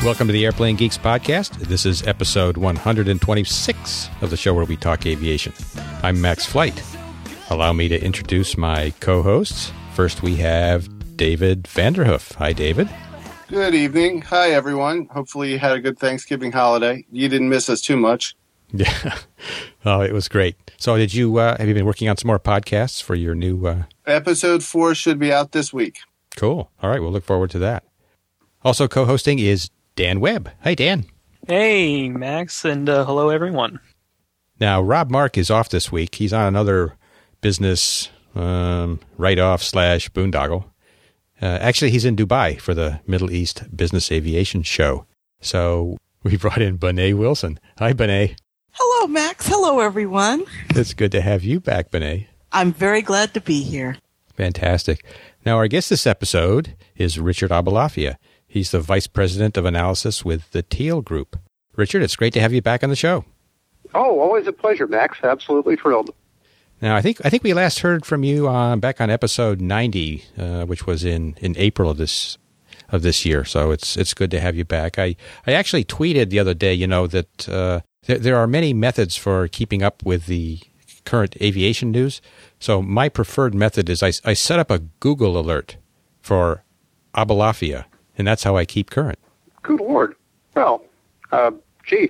Welcome to the Airplane Geeks podcast. This is episode 126 of the show where we talk aviation. I'm Max Flight. Allow me to introduce my co-hosts. First, we have David Vanderhoof. Hi, David. Good evening. Hi, everyone. Hopefully you had a good Thanksgiving holiday. You didn't miss us too much. Yeah. Oh, it was great. So did you, have you been working on some more podcasts for your new... Episode 4 should be out this week. Cool. All right. We'll look forward to that. Also co-hosting is Dan Webb. Hi, Dan. Hey, Max, and hello, everyone. Now, Rob Mark is off this week. He's on another business write-off / boondoggle. Actually, he's in Dubai for the Middle East Business Aviation Show. So we brought in Benet Wilson. Hi, Benet. Hello, Max. Hello, everyone. It's good to have you back, Benet. I'm very glad to be here. Fantastic. Now, our guest this episode is Richard Aboulafia. He's the Vice President of Analysis with the Teal Group. Richard, it's great to have you back on the show. Oh, always a pleasure, Max. Absolutely thrilled. Now, I think we last heard from you back on episode 90, which was in April of this year. So it's good to have you back. I actually tweeted the other day, that there are many methods for keeping up with the current aviation news. So my preferred method is I set up a Google alert for Aboulafia. And that's how I keep current. Good Lord. Well, gee.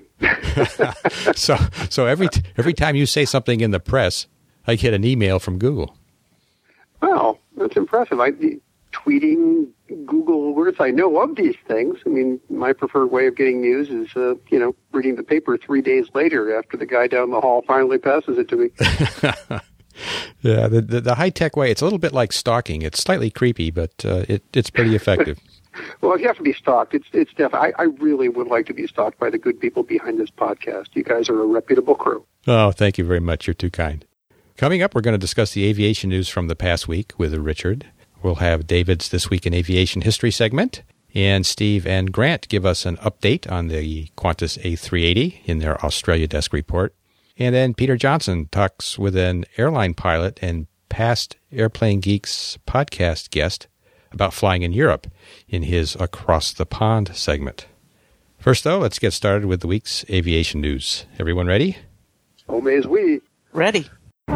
So every time you say something in the press, I get an email from Google. Well, that's impressive. Tweeting Google alerts. I know of these things. I mean, my preferred way of getting news is, reading the paper 3 days later after the guy down the hall finally passes it to me. Yeah, the high-tech way, it's a little bit like stalking. It's slightly creepy, but it's pretty effective. Well, if you have to be stalked, it's definitely. I really would like to be stalked by the good people behind this podcast. You guys are a reputable crew. Oh, thank you very much. You're too kind. Coming up, we're going to discuss the aviation news from the past week with Richard. We'll have David's This Week in Aviation History segment, and Steve and Grant give us an update on the Qantas A380 in their Australia desk report. And then Peter Johnson talks with an airline pilot and past Airplane Geeks podcast guest about flying in Europe in his Across the Pond segment. First, though, let's get started with the week's aviation news. Everyone ready? Oh, mays we. Ready.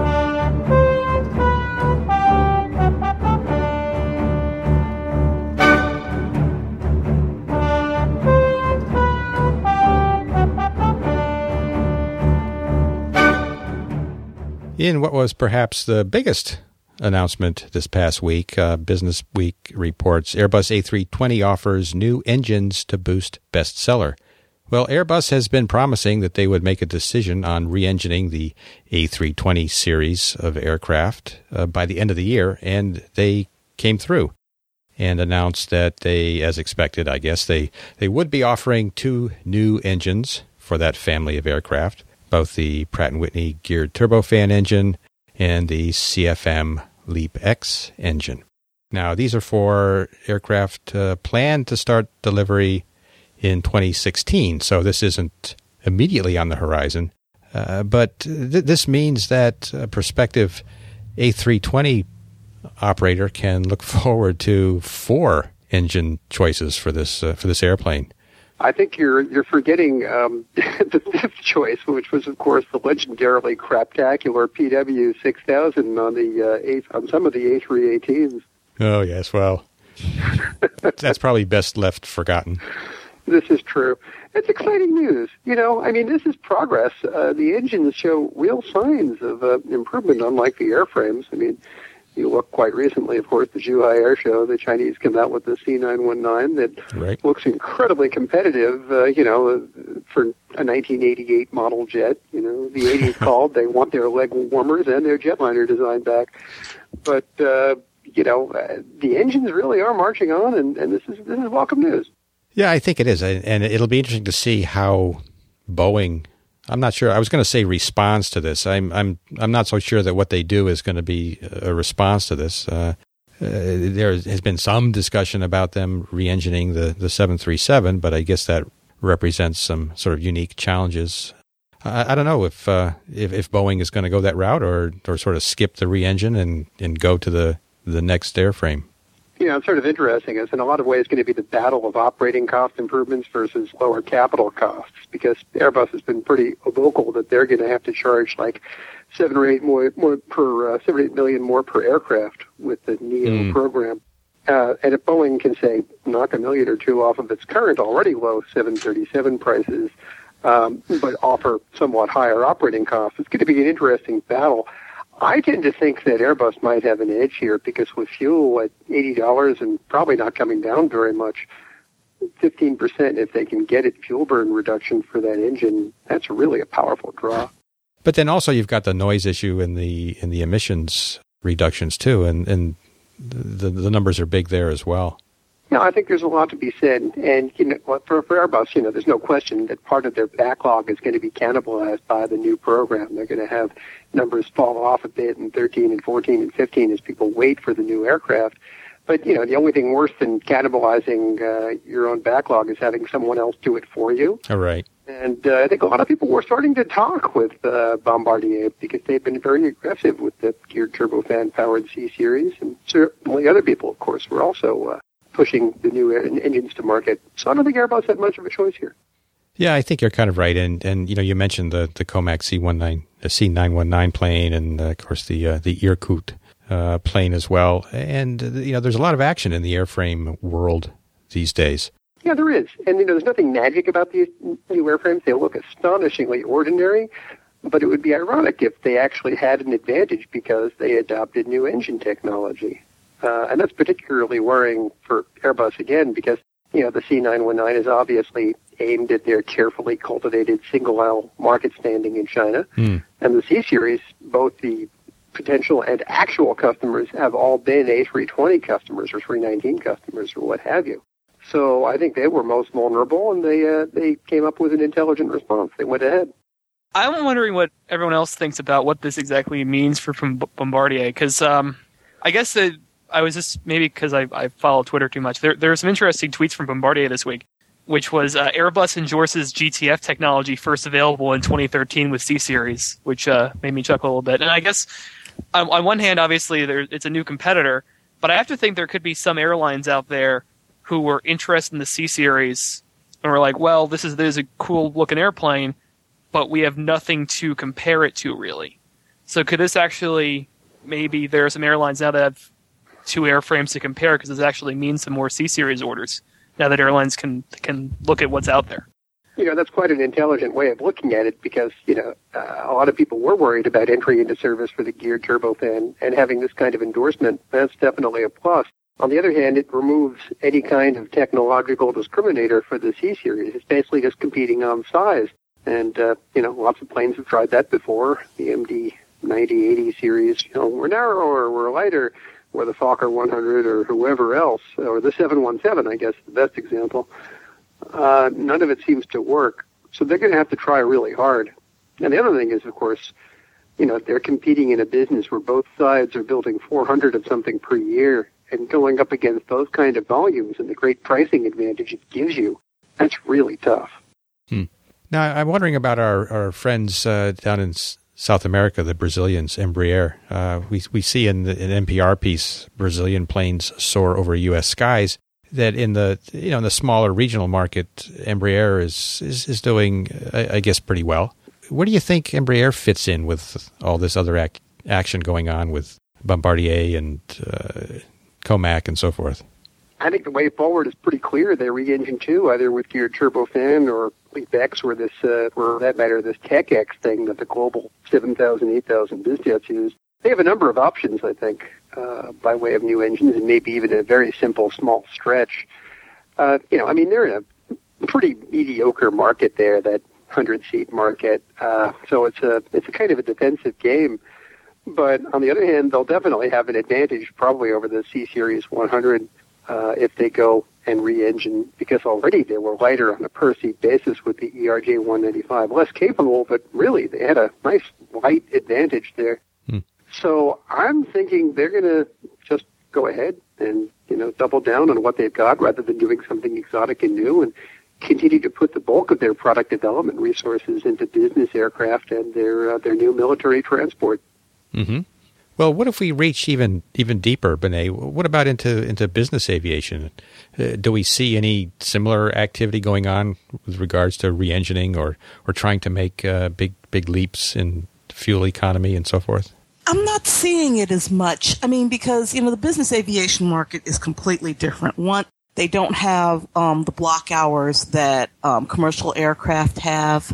In what was perhaps the biggest announcement this past week, Business Week reports Airbus A320 offers new engines to boost bestseller. Well, Airbus has been promising that they would make a decision on re-engineering the A320 series of aircraft by the end of the year, and they came through and announced that they, as expected, I guess, they would be offering 2 new engines for that family of aircraft, both the Pratt & Whitney geared turbofan engine and the CFM LEAP-X engine. Now, these are for aircraft planned to start delivery in 2016, so this isn't immediately on the horizon. But this means that a prospective A320 operator can look forward to 4 engine choices for this airplane. I think you're forgetting the 5th choice, which was, of course, the legendarily craptacular PW6000 on some of the A318s. Oh yes, well, that's probably best left forgotten. This is true. It's exciting news. This is progress. The engines show real signs of improvement, unlike the airframes. You look quite recently, of course, the Zhuhai Air Show. The Chinese come out with the C919 that looks incredibly competitive, for a 1988 model jet. The 80s called. They want their leg warmers and their jetliner design back. But, the engines really are marching on, and this is welcome news. Yeah, I think it is. And it'll be interesting to see how Boeing... I'm not sure. I was going to say responds to this. I'm not so sure that what they do is going to be a response to this. There has been some discussion about them re-engineering the 737, but I guess that represents some sort of unique challenges. I don't know if Boeing is going to go that route or sort of skip the re-engine and go to the next airframe. it's sort of interesting. It's in a lot of ways going to be the battle of operating cost improvements versus lower capital costs, because Airbus has been pretty vocal that they're going to have to charge like 7 or 8 million more per aircraft with the NEO program. And if Boeing can say knock $1 million or $2 million off of its current already low 737 prices, but offer somewhat higher operating costs, it's going to be an interesting battle. I tend to think that Airbus might have an edge here because with fuel at $80 and probably not coming down very much, 15% if they can get it fuel burn reduction for that engine, that's really a powerful draw. But then also you've got the noise issue in the emissions reductions too, and the numbers are big there as well. No, I think there's a lot to be said, and for Airbus, there's no question that part of their backlog is going to be cannibalized by the new program. They're going to have numbers fall off a bit in 13 and 14 and 15 as people wait for the new aircraft. But the only thing worse than cannibalizing your own backlog is having someone else do it for you. All right. And I think a lot of people were starting to talk with Bombardier because they've been very aggressive with the geared turbofan-powered C-Series, and certainly other people, of course, were also pushing the new engines to market. So I don't think Airbus had much of a choice here. Yeah, I think you're kind of right. And you mentioned the Comac C919 plane, and of course the Irkut plane as well. And there's a lot of action in the airframe world these days. Yeah, there is. And there's nothing magic about these new airframes. They look astonishingly ordinary, but it would be ironic if they actually had an advantage because they adopted new engine technology. And that's particularly worrying for Airbus, again, because, the C919 is obviously aimed at their carefully cultivated single-aisle market standing in China. And the C-Series, both the potential and actual customers, have all been A320 customers or 319 customers or what have you. So I think they were most vulnerable, and they came up with an intelligent response. They went ahead. I'm wondering what everyone else thinks about what this exactly means for Bombardier, because I guess that I was just, maybe because I follow Twitter too much, there were some interesting tweets from Bombardier this week, which was Airbus endorses GTF technology first available in 2013 with C-Series, which made me chuckle a little bit. And I guess, on one hand, obviously, it's a new competitor, but I have to think there could be some airlines out there who were interested in the C-Series and were like, well, this is a cool-looking airplane, but we have nothing to compare it to, really. So could this actually, maybe there are some airlines now that have two airframes to compare, because this actually means some more C-Series orders now that airlines can look at what's out there. That's quite an intelligent way of looking at it because, a lot of people were worried about entry into service for the geared turbofan, and having this kind of endorsement, that's definitely a plus. On the other hand, it removes any kind of technological discriminator for the C-Series. It's basically just competing on size. And, lots of planes have tried that before. The MD 90-80 series, we're narrower, we're lighter, or the Fokker 100 or whoever else, or the 717, I guess, the best example. None of it seems to work. So they're going to have to try really hard. And the other thing is, of course, they're competing in a business where both sides are building 400 of something per year, and going up against those kind of volumes and the great pricing advantage it gives you, that's really tough. Now, I'm wondering about our friends down in South America, the Brazilians, Embraer. We see in an NPR piece, Brazilian planes soar over U.S. skies. That in the in the smaller regional market, Embraer is doing, I guess, pretty well. Where do you think Embraer fits in with all this other action going on with Bombardier and Comac and so forth? I think the way forward is pretty clear. They re-engine too, either with geared turbofan or LEAP-X, or this, for that matter, this Tech-X thing that the global 7,000, 8,000 biz jets use. They have a number of options, I think, by way of new engines, and maybe even a very simple, small stretch. They're in a pretty mediocre market there, that 100-seat market. So it's a kind of a defensive game. But on the other hand, they'll definitely have an advantage probably over the C-Series 100 if they go and re-engine, because already they were lighter on a per-seat basis with the ERJ 195. Less capable, but really they had a nice light advantage there. So I'm thinking they're going to just go ahead and, double down on what they've got rather than doing something exotic and new, and continue to put the bulk of their product development resources into business aircraft and their new military transport. Mm-hmm. Well, what if we reach even deeper, Benet? What about into business aviation? Do we see any similar activity going on with regards to re-engining or trying to make big leaps in fuel economy and so forth? I'm not seeing it as much. I mean, because, the business aviation market is completely different. One, they don't have the block hours that commercial aircraft have.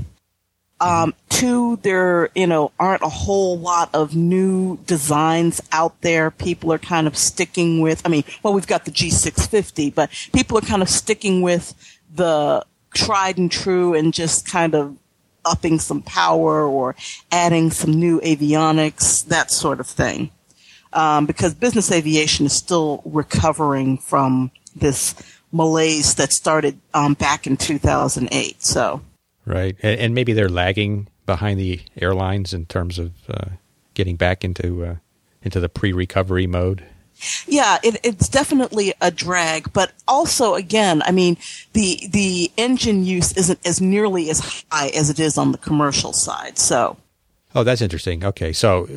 Two, there, aren't a whole lot of new designs out there. People are kind of sticking with, we've got the G650, but people are kind of sticking with the tried and true and just kind of upping some power or adding some new avionics, that sort of thing. Because business aviation is still recovering from this malaise that started back in 2008. So. Right, and maybe they're lagging behind the airlines in terms of getting back into the pre-recovery mode. Yeah, it's definitely a drag, but also, again, the engine use isn't as nearly as high as it is on the commercial side. So. Oh, that's interesting. Okay, so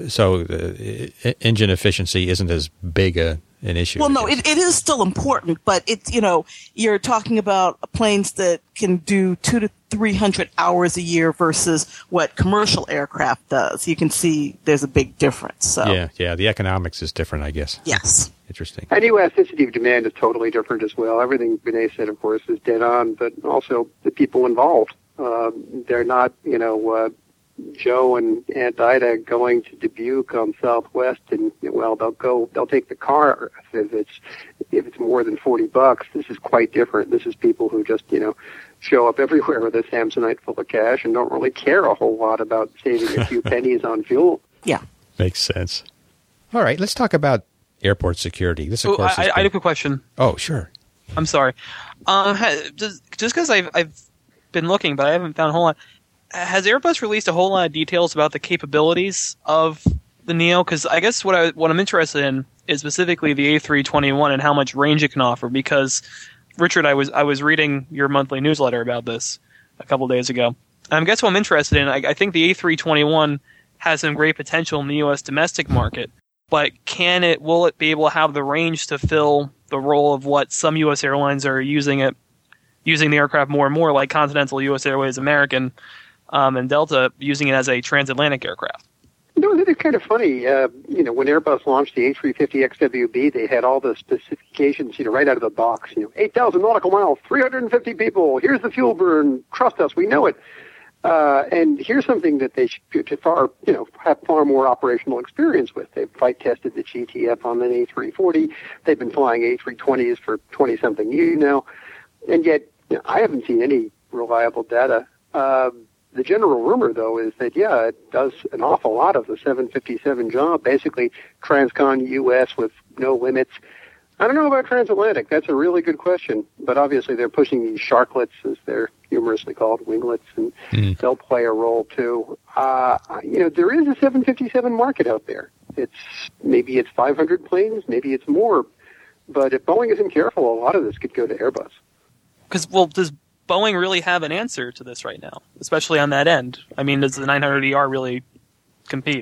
engine efficiency isn't as big an issue. Well, no, it is still important, but it's, you're talking about planes that can do 200 to 300 hours a year versus what commercial aircraft does. You can see there's a big difference. So. Yeah, the economics is different, I guess. Yes. Interesting. And elasticity of demand is totally different as well. Everything Benet said, of course, is dead on, but also the people involved. They're not, Joe and Aunt Ida going to Dubuque on Southwest, and they'll take the car if it's more than $40. This is quite different. This is people who just show up everywhere with a Samsonite full of cash and don't really care a whole lot about saving a few pennies on fuel. Yeah, makes sense. All right, let's talk about airport security. This, of course, I have a quick question. Oh, sure. I'm sorry. Just because I've been looking, but I haven't found a whole lot. Has Airbus released a whole lot of details about the capabilities of the Neo? Because I guess what I'm interested in is specifically the A321 and how much range it can offer. Because Richard, I was reading your monthly newsletter about this a couple of days ago. And I guess what I'm interested in, I think the A321 has some great potential in the U.S. domestic market, but will it be able to have the range to fill the role of what some U.S. airlines are using the aircraft more and more, like Continental, U.S. Airways, American, and Delta, using it as a transatlantic aircraft? It's kind of funny. When Airbus launched the A350 XWB, they had all the specifications, right out of the box. 8,000 nautical miles, 350 people. Here's the fuel burn. Trust us, we know it. And here's something that they should have far more operational experience with. They've flight tested the GTF on an A340. They've been flying A320s for 20-something years now. And yet, I haven't seen any reliable data. The general rumor, though, is that, it does an awful lot of the 757 job, basically transcon U.S. with no limits. I don't know about transatlantic. That's a really good question. But obviously they're pushing these sharklets, as they're humorously called, winglets, and they'll play a role, too. There is a 757 market out there. Maybe it's 500 planes, maybe it's more. But if Boeing isn't careful, a lot of this could go to Airbus. Does Boeing really have an answer to this right now, especially on that end? Does the 900ER really compete?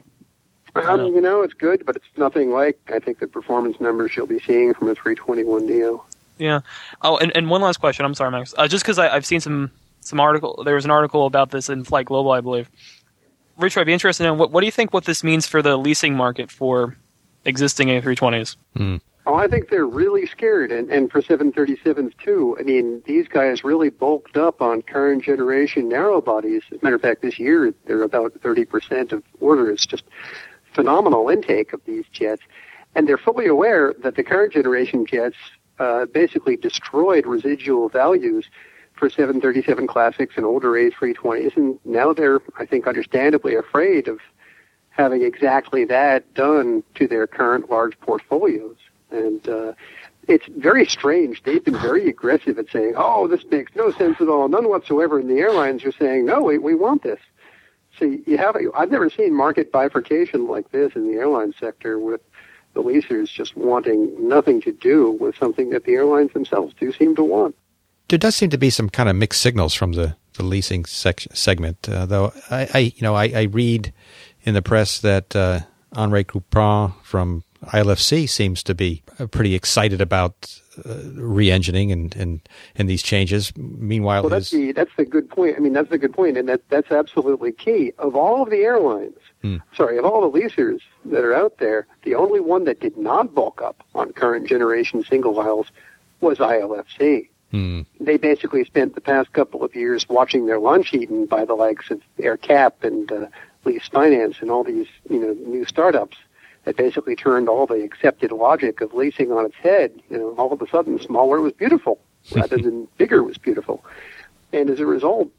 It's good, but it's nothing like, I think, the performance numbers you'll be seeing from a 321 Neo. Yeah. Oh, and one last question. I'm sorry, Max. Just because I've seen some article. There was an article about this in Flight Global, I believe. Richard, I'd be interested in what do you think what this means for the leasing market for existing A320s? Oh, I think they're really scared, and for 737s, too. These guys really bulked up on current generation narrow bodies. As a matter of fact, this year, they're about 30% of orders. Just phenomenal intake of these jets. And they're fully aware that the current generation jets basically destroyed residual values for 737 Classics and older A320s. And now they're, I think, understandably afraid of having exactly that done to their current large portfolios. And it's very strange. They've been very aggressive at saying, this makes no sense at all, none whatsoever. And the airlines are saying, no, we want this. So I've never seen market bifurcation like this in the airline sector, with the leasers just wanting nothing to do with something that the airlines themselves do seem to want. There does seem to be some kind of mixed signals from the leasing segment, though. I read in the press that Henri Coupron from ILFC seems to be pretty excited about re-engineing and these changes. Meanwhile, well, that's the good point. I mean, that's a good point, and that's absolutely key. Of all of the airlines, of all the leasers that are out there, the only one that did not bulk up on current generation single aisles was ILFC. They basically spent the past couple of years watching their lunch eaten by the likes of AirCap and Lease Finance and all these new startups that basically turned all the accepted logic of leasing on its head. All of a sudden, smaller was beautiful rather than bigger was beautiful. And as a result,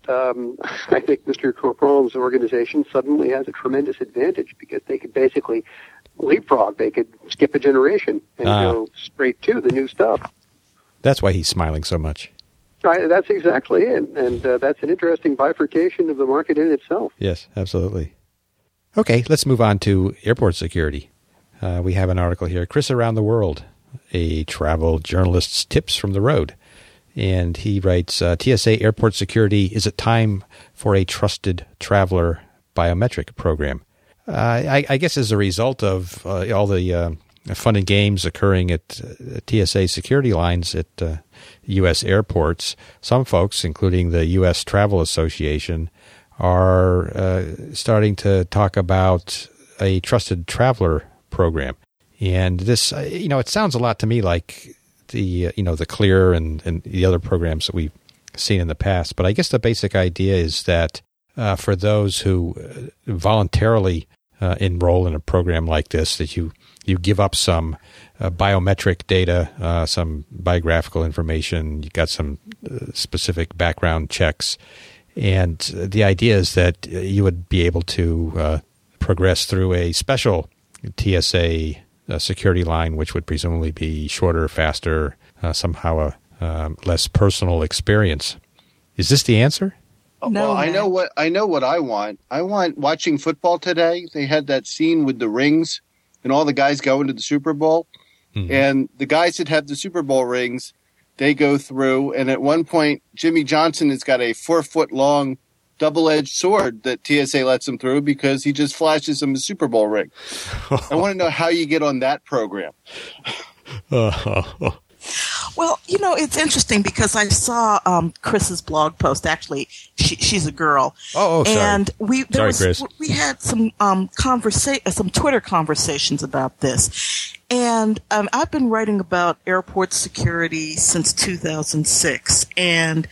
I think Mr. Coupron's organization suddenly has a tremendous advantage because they could basically leapfrog. They could skip a generation and go straight to the new stuff. That's why he's smiling so much. Right, that's exactly it. And that's an interesting bifurcation of the market in itself. Yes, absolutely. Okay, let's move on to airport security. We have an article here, Chris Around the World, a travel journalist's tips from the road. And he writes, TSA airport security, is it time for a trusted traveler biometric program? I guess as a result of all the fun and games occurring at TSA security lines at U.S. airports, some folks, including the U.S. Travel Association, are starting to talk about a trusted traveler program. And this, it sounds a lot to me like the Clear and the other programs that we've seen in the past. But I guess the basic idea is that for those who voluntarily enroll in a program like this, that you give up some biometric data, some biographical information, you got some specific background checks, and the idea is that you would be able to progress through a special TSA security line, which would presumably be shorter, faster, somehow a less personal experience. Is this the answer? No, well, I know what I want. I want, watching football today, they had that scene with the rings and all the guys going to the Super Bowl. Mm-hmm. And the guys that have the Super Bowl rings, they go through, and at one point, Jimmy Johnson has got a 4-foot-long double-edged sword that TSA lets him through because he just flashes him a Super Bowl ring. I want to know how you get on that program. Well, it's interesting because I saw Chris's blog post. Actually, she's a girl. Oh, sorry. And Chris. We had some some Twitter conversations about this. And I've been writing about airport security since 2006. And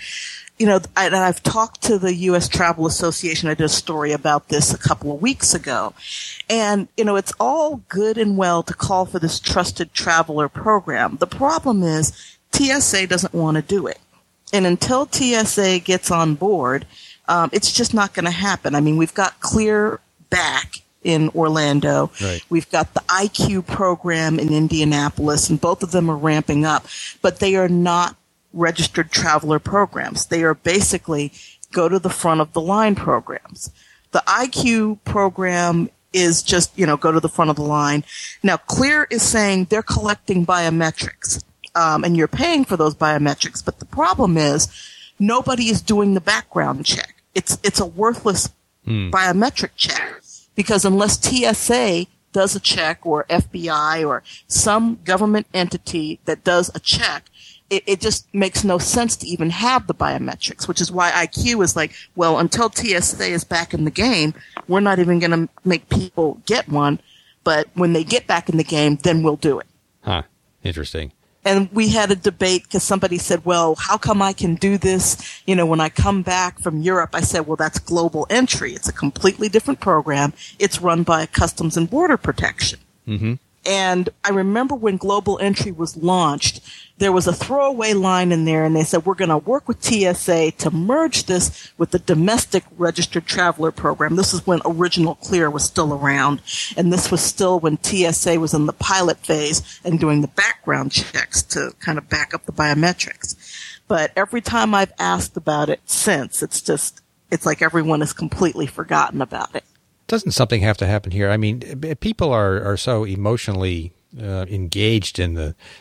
I've talked to the U.S. Travel Association. I did a story about this a couple of weeks ago. And, it's all good and well to call for this trusted traveler program. The problem is TSA doesn't want to do it. And until TSA gets on board, it's just not going to happen. I mean, we've got Clear back in Orlando. Right. We've got the IQ program in Indianapolis, and both of them are ramping up. But they are not registered traveler programs. They are basically go to the front of the line programs. The IQ program is just, go to the front of the line. Now, Clear is saying they're collecting biometrics, and you're paying for those biometrics. But the problem is nobody is doing the background check. It's a worthless biometric check because unless TSA does a check or FBI or some government entity that does a check, it just makes no sense to even have the biometrics, which is why IQ is like, well, until TSA is back in the game, we're not even going to make people get one. But when they get back in the game, then we'll do it. Huh. Interesting. And we had a debate because somebody said, well, how come I can do this? When I come back from Europe, I said, well, that's global entry. It's a completely different program. It's run by Customs and Border Protection. Mm-hmm. And I remember when Global Entry was launched, there was a throwaway line in there, and they said, we're going to work with TSA to merge this with the domestic registered traveler program. This is when original Clear was still around, and this was still when TSA was in the pilot phase and doing the background checks to kind of back up the biometrics. But every time I've asked about it since, it's like everyone has completely forgotten about it. Doesn't something have to happen here? I mean, people are so emotionally engaged in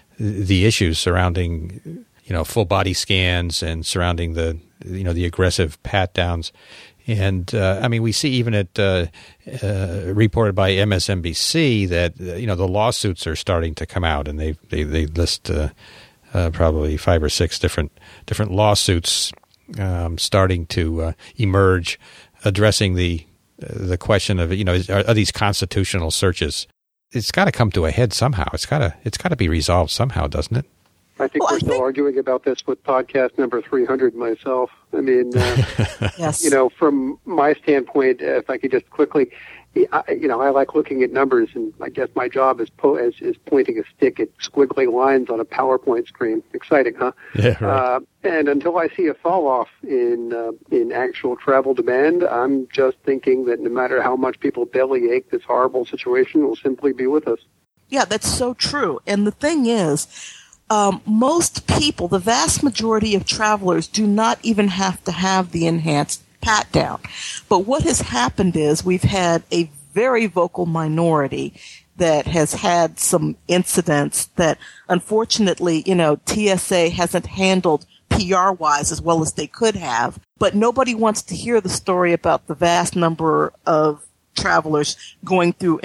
the issues surrounding, full body scans and surrounding the aggressive pat downs. And I mean, we see even at reported by MSNBC that the lawsuits are starting to come out, and they list probably 5 or 6 different lawsuits starting to emerge, addressing the question of are these constitutional searches? It's got to come to a head somehow. It's got to be resolved somehow, doesn't it? I think we're still arguing about this with podcast number 300 myself. I mean, yes. From my standpoint, if I could just quickly, I like looking at numbers, and I guess my job is pointing a stick at squiggly lines on a PowerPoint screen. Exciting, huh? Yeah, right. And until I see a fall off in actual travel demand, I'm just thinking that no matter how much people bellyache, this horrible situation will simply be with us. Yeah, that's so true. And the thing is, most people, the vast majority of travelers, do not even have to have the enhanced pat down. But what has happened is we've had a very vocal minority that has had some incidents that, unfortunately, TSA hasn't handled PR-wise as well as they could have. But nobody wants to hear the story about the vast number of travelers going through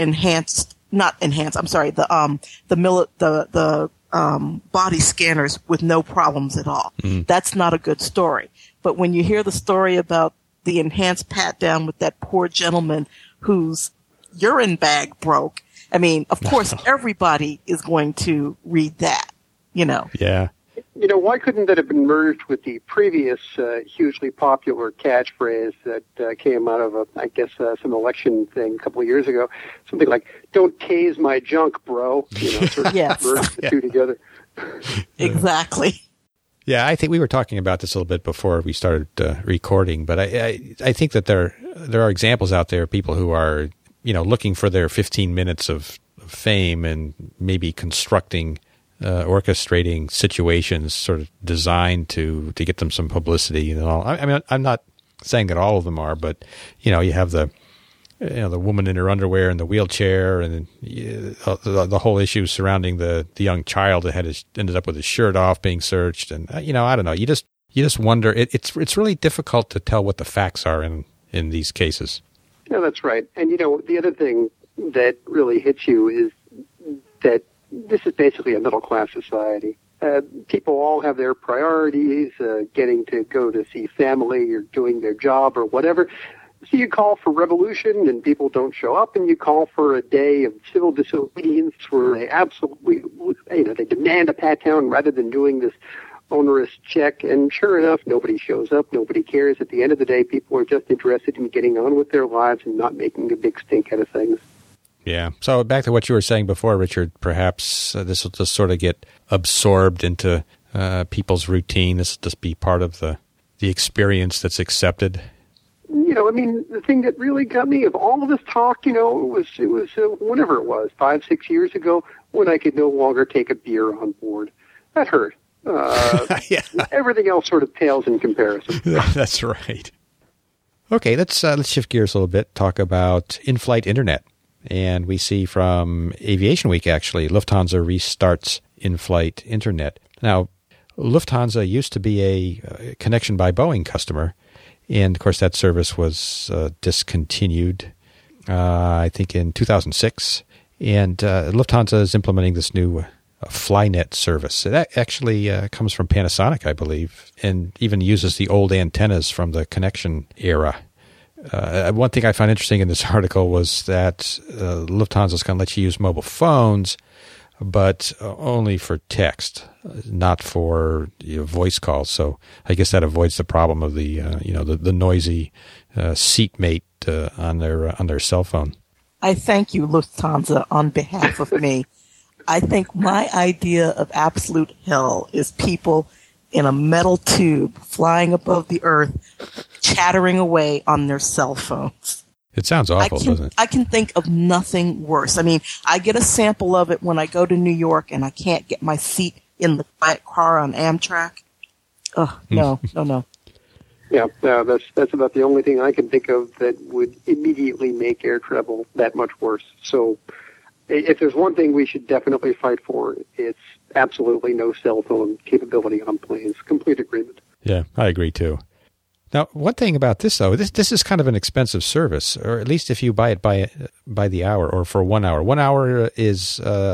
body scanners with no problems at all. That's not a good story. But when you hear the story about the enhanced pat down with that poor gentleman whose urine bag broke, I mean, of course, everybody is going to read that, Yeah. Why couldn't that have been merged with the previous hugely popular catchphrase that came out of, some election thing a couple of years ago? Something like, "Don't tase my junk, bro." Sort of Yes. merge the two together. Exactly. Yeah, I think we were talking about this a little bit before we started recording, but I think that there are examples out there of people who are, looking for their 15 minutes of fame and maybe orchestrating situations sort of designed to get them some publicity and all. I mean, I'm not saying that all of them are, but you have the woman in her underwear in the wheelchair, and the whole issue surrounding the young child that ended up with his shirt off being searched, and I don't know. You just wonder. It's really difficult to tell what the facts are in these cases. Yeah, that's right. And the other thing that really hits you is that this is basically a middle-class society. People all have their priorities, getting to go to see family or doing their job or whatever. So you call for revolution and people don't show up, and you call for a day of civil disobedience where they absolutely, they demand a pat down rather than doing this onerous check. And sure enough, nobody shows up, nobody cares. At the end of the day, people are just interested in getting on with their lives and not making a big stink out of things. Yeah. So back to what you were saying before, Richard, perhaps this will just sort of get absorbed into people's routine. This will just be part of the experience that's accepted. The thing that really got me of all of this talk, it was whenever it was, 5-6 years ago, when I could no longer take a beer on board. That hurt. Yeah. Everything else sort of pales in comparison. That's right. Okay, let's shift gears a little bit, talk about in-flight internet. And we see from Aviation Week, actually, Lufthansa restarts in-flight internet. Now, Lufthansa used to be a Connection by Boeing customer, and, of course, that service was discontinued, I think, in 2006. And Lufthansa is implementing this new Flynet service. That actually comes from Panasonic, I believe, and even uses the old antennas from the Connection era. One thing I found interesting in this article was that Lufthansa is going to let you use mobile phones, but only for text, not for voice calls. So I guess that avoids the problem of the the noisy seatmate on their cell phone. I thank you, Lufthansa, on behalf of me. I think my idea of absolute hell is people in a metal tube flying above the earth, chattering away on their cell phones. It sounds awful, doesn't it? I can think of nothing worse. I mean, I get a sample of it when I go to New York and I can't get my seat in the quiet car on Amtrak. Oh, no. Yeah, that's about the only thing I can think of that would immediately make air travel that much worse. So if there's one thing we should definitely fight for, it's absolutely no cell phone capability on planes. Complete agreement. Yeah, I agree too. Now, one thing about this, though, this is kind of an expensive service, or at least if you buy it by the hour or for 1 hour. 1 hour is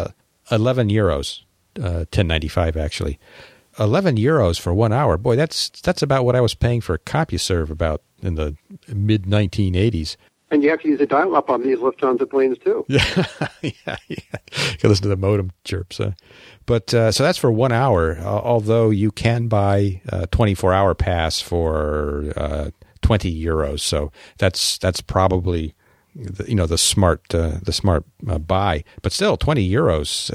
11 euros, 10.95 actually. 11 euros for 1 hour. Boy, that's about what I was paying for CompuServe about in the mid 1980s. And you have to use a dial-up on these Lufthansa planes too. Yeah. You can listen to the modem chirps. But so that's for 1 hour, although you can buy a 24-hour pass for 20 euros. So that's probably the smart buy. But still, 20 euros.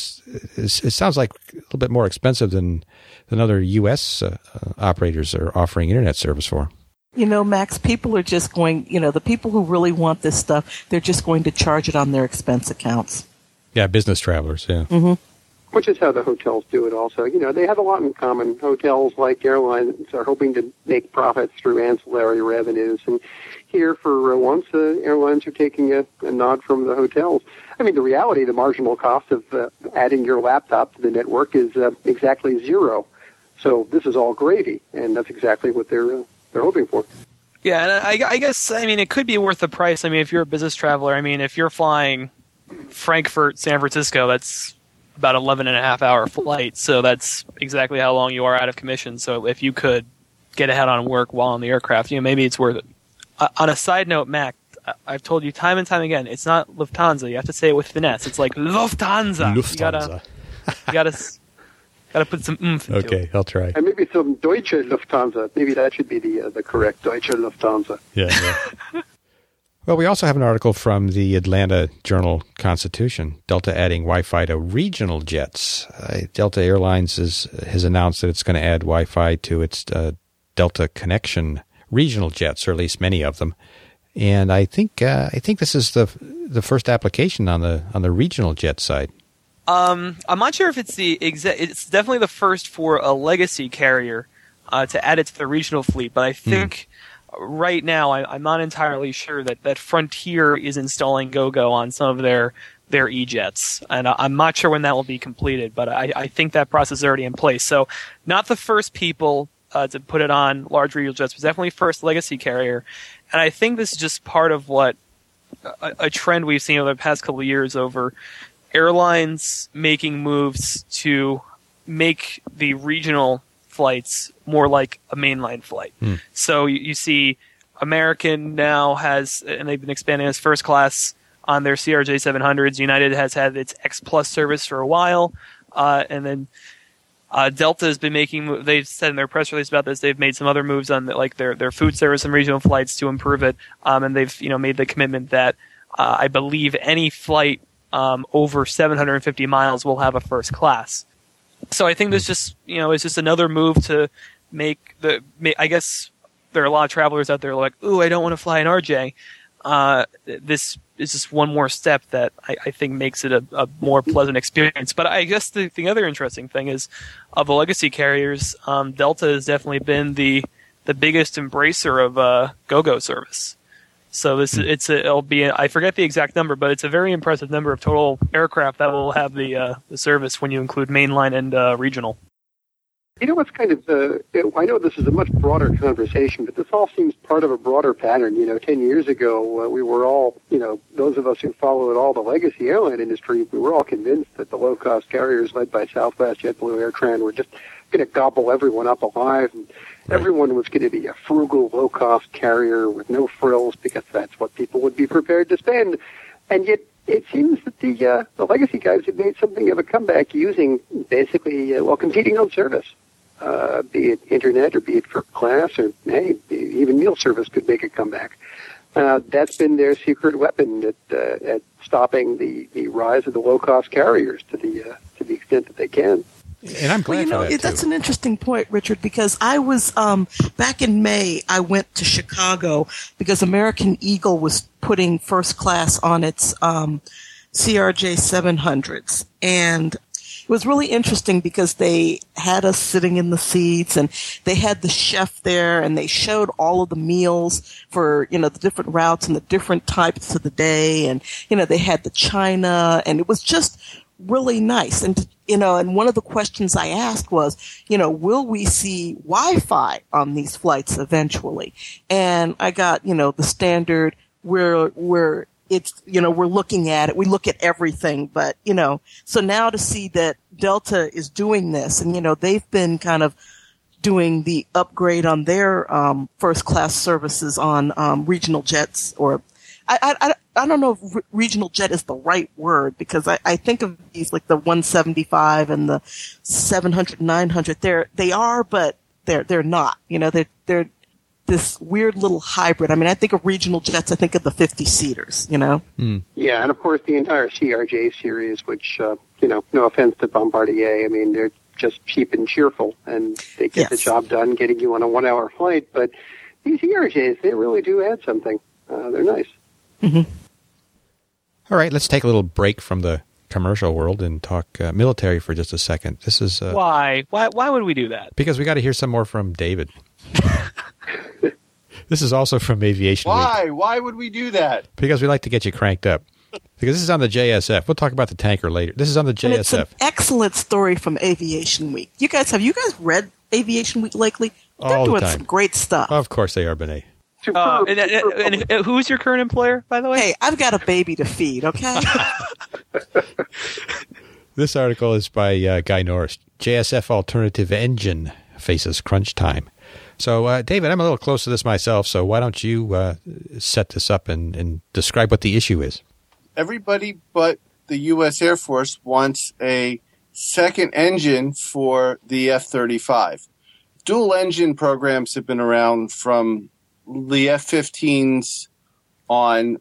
It sounds like a little bit more expensive than other U.S. Operators are offering internet service for. Max, people are just going, the people who really want this stuff, they're just going to charge it on their expense accounts. Yeah, business travelers, yeah. Mm-hmm. Which is how the hotels do it also. They have a lot in common. Hotels, like airlines, are hoping to make profits through ancillary revenues. And here, for once, airlines are taking a nod from the hotels. I mean, the reality, the marginal cost of adding your laptop to the network is exactly zero. So this is all gravy, and that's exactly what they're hoping for. Yeah, and I guess, it could be worth the price. If you're a business traveler, if you're flying Frankfurt, San Francisco, that's about 11.5-hour flight, so that's exactly how long you are out of commission. So if you could get ahead on work while on the aircraft, maybe it's worth it. On a side note, Mac, I've told you time and time again, it's not Lufthansa. You have to say it with finesse. It's like Lufthansa. You gotta put some oomph into it. Okay, I'll try. And maybe some Deutsche Lufthansa. Maybe that should be the correct Deutsche Lufthansa. Yeah. Well, we also have an article from the Atlanta Journal-Constitution, Delta adding Wi-Fi to regional jets. Delta Airlines has announced that it's going to add Wi-Fi to its Delta Connection regional jets, or at least many of them. And I think this is the first application on the regional jet side. I'm not sure if it's it's definitely the first for a legacy carrier to add it to the regional fleet, but I think right now I'm not entirely sure that Frontier is installing GoGo on some of their E-jets, and I'm not sure when that will be completed, but I think that process is already in place. So not the first people to put it on large regional jets, but definitely first legacy carrier, and I think this is just part of what a trend we've seen over the past couple of years over airlines making moves to make the regional flights more like a mainline flight. So you see American now has, and they've been expanding as first class on their CRJ 700s. United has had its X Plus service for a while. And then Delta has been making, they've said in their press release about this, they've made some other moves on their food service and regional flights to improve it. And they've made the commitment that I believe any flight over 750 miles will have a first class. So I think there's just, it's just another move to I guess there are a lot of travelers out there like, ooh, I don't want to fly an RJ. This is just one more step that I think makes it a more pleasant experience. But I guess the other interesting thing is, of the legacy carriers, Delta has definitely been the biggest embracer of GoGo service. So it'll be I forget the exact number, but it's a very impressive number of total aircraft that will have the service when you include mainline and regional. What's kind of I know this is a much broader conversation, but this all seems part of a broader pattern. 10 years ago, we were all, those of us who followed all the legacy airline industry, we were all convinced that the low-cost carriers led by Southwest, JetBlue, AirTran were just going to gobble everyone up alive, and everyone was going to be a frugal, low-cost carrier with no frills because that's what people would be prepared to spend. And yet it seems that the legacy guys have made something of a comeback using basically, competing on service. Be it internet or be it first class or, hey, even meal service could make a comeback. That's been their secret weapon at stopping the rise of the low-cost carriers to the extent that they can. And I'm glad for that, that's an interesting point, Richard, because I was, back in May, I went to Chicago because American Eagle was putting first class on its CRJ 700s. And it was really interesting because they had us sitting in the seats and they had the chef there and they showed all of the meals for, the different routes and the different types of the day. And, they had the china, and it was just really nice. And, and one of the questions I asked was, will we see Wi-Fi on these flights eventually? And I got, the standard we're looking at it. We look at everything, but, so now to see that Delta is doing this and, they've been kind of doing the upgrade on their, first class services on, regional jets, or I don't know if regional jet is the right word, because I think of these like the 175 and the 700, 900. They are, but they're not, they're this weird little hybrid. I mean, I think of regional jets, I think of the 50-seaters, Yeah, and of course the entire CRJ series, which, no offense to Bombardier, I mean, they're just cheap and cheerful, and they get the job done getting you on a 1-hour flight. But these CRJs, they really do add something. They're nice. Mm-hmm. All right, let's take a little break from the commercial world and talk military for just a second. This is why would we do that? Because we got to hear some more from David. This is also from Aviation Week. Why would we do that? Because we like to get you cranked up. Because this is on the JSF. We'll talk about the tanker later. This is on the JSF. And it's an excellent story from Aviation Week. Have you guys read Aviation Week lately? They're doing some great stuff. Of course they are, Benet. And who's your current employer, by the way? Hey, I've got a baby to feed, okay? This article is by Guy Norris. JSF Alternative Engine faces crunch time. So, David, I'm a little close to this myself, so why don't you set this up and describe what the issue is? Everybody but the U.S. Air Force wants a second engine for the F-35. Dual engine programs have been around from the F-15s on.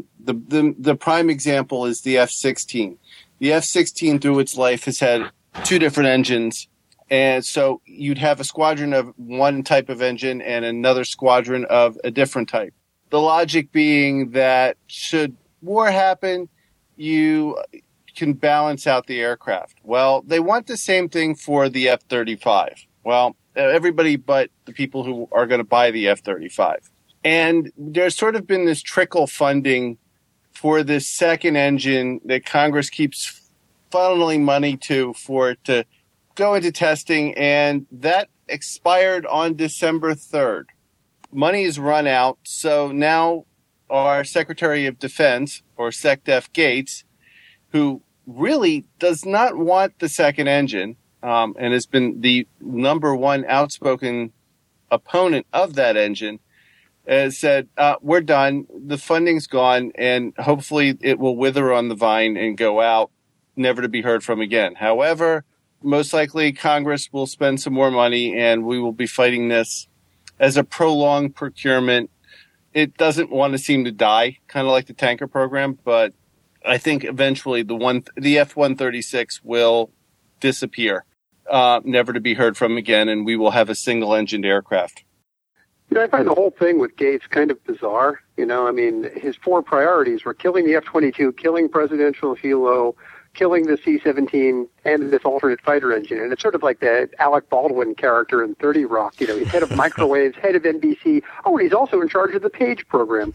The prime example is the F-16. The F-16 through its life has had two different engines. And so you'd have a squadron of one type of engine and another squadron of a different type. The logic being that should war happen, you can balance out the aircraft. Well, they want the same thing for the F-35. Well, everybody but the people who are going to buy the F-35. And there's sort of been this trickle funding for this second engine that Congress keeps funneling money to for it to go into testing, and that expired on December 3rd. Money is run out, so now our Secretary of Defense, or SecDef Gates, who really does not want the second engine, and has been the number one outspoken opponent of that engine, has said, we're done, the funding's gone, and hopefully it will wither on the vine and go out, never to be heard from again. However, most likely Congress will spend some more money, and we will be fighting this as a prolonged procurement. It doesn't want to seem to die, kind of like the tanker program, but I think eventually the F-136 will disappear, never to be heard from again, and we will have a single-engined aircraft. I find the whole thing with Gates kind of bizarre. I mean, his four priorities were killing the F-22, killing presidential helo, killing the C-17, and this alternate fighter engine. And it's sort of like the Alec Baldwin character in 30 Rock. He's head of microwaves, head of NBC. Oh, and he's also in charge of the Page program.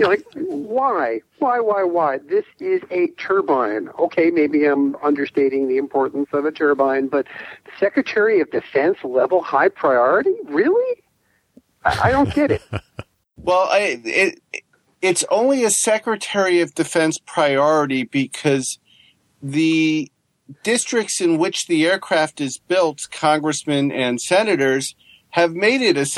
Why? Why? This is a turbine. Okay, maybe I'm understating the importance of a turbine, but Secretary of Defense level high priority? Really? I don't get it. Well, it's only a Secretary of Defense priority because the districts in which the aircraft is built, congressmen and senators, have made it a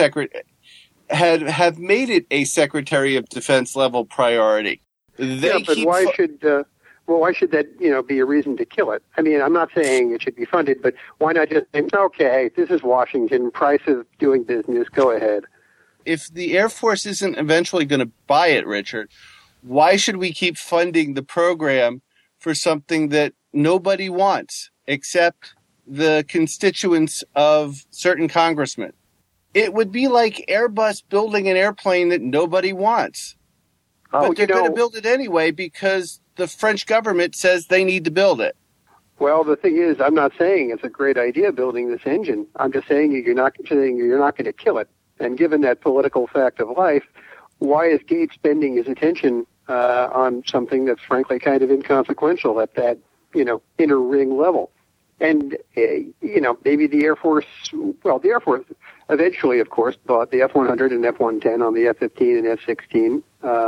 Secretary of Defense level priority. Why should that be a reason to kill it? I mean, I'm not saying it should be funded, but why not just say, okay, this is Washington, price of doing business, go ahead. If the Air Force isn't eventually going to buy it, Richard, why should we keep funding the program for something that nobody wants except the constituents of certain congressmen? It would be like Airbus building an airplane that nobody wants. But they're going to build it anyway because the French government says they need to build it. Well, the thing is, I'm not saying it's a great idea building this engine. I'm just saying you're not going to kill it. And given that political fact of life, why is Gates spending his attention on something that's frankly kind of inconsequential at that inner ring level. And, maybe the Air Force eventually, of course, bought the F-100 and F-110 on the F-15 and F-16.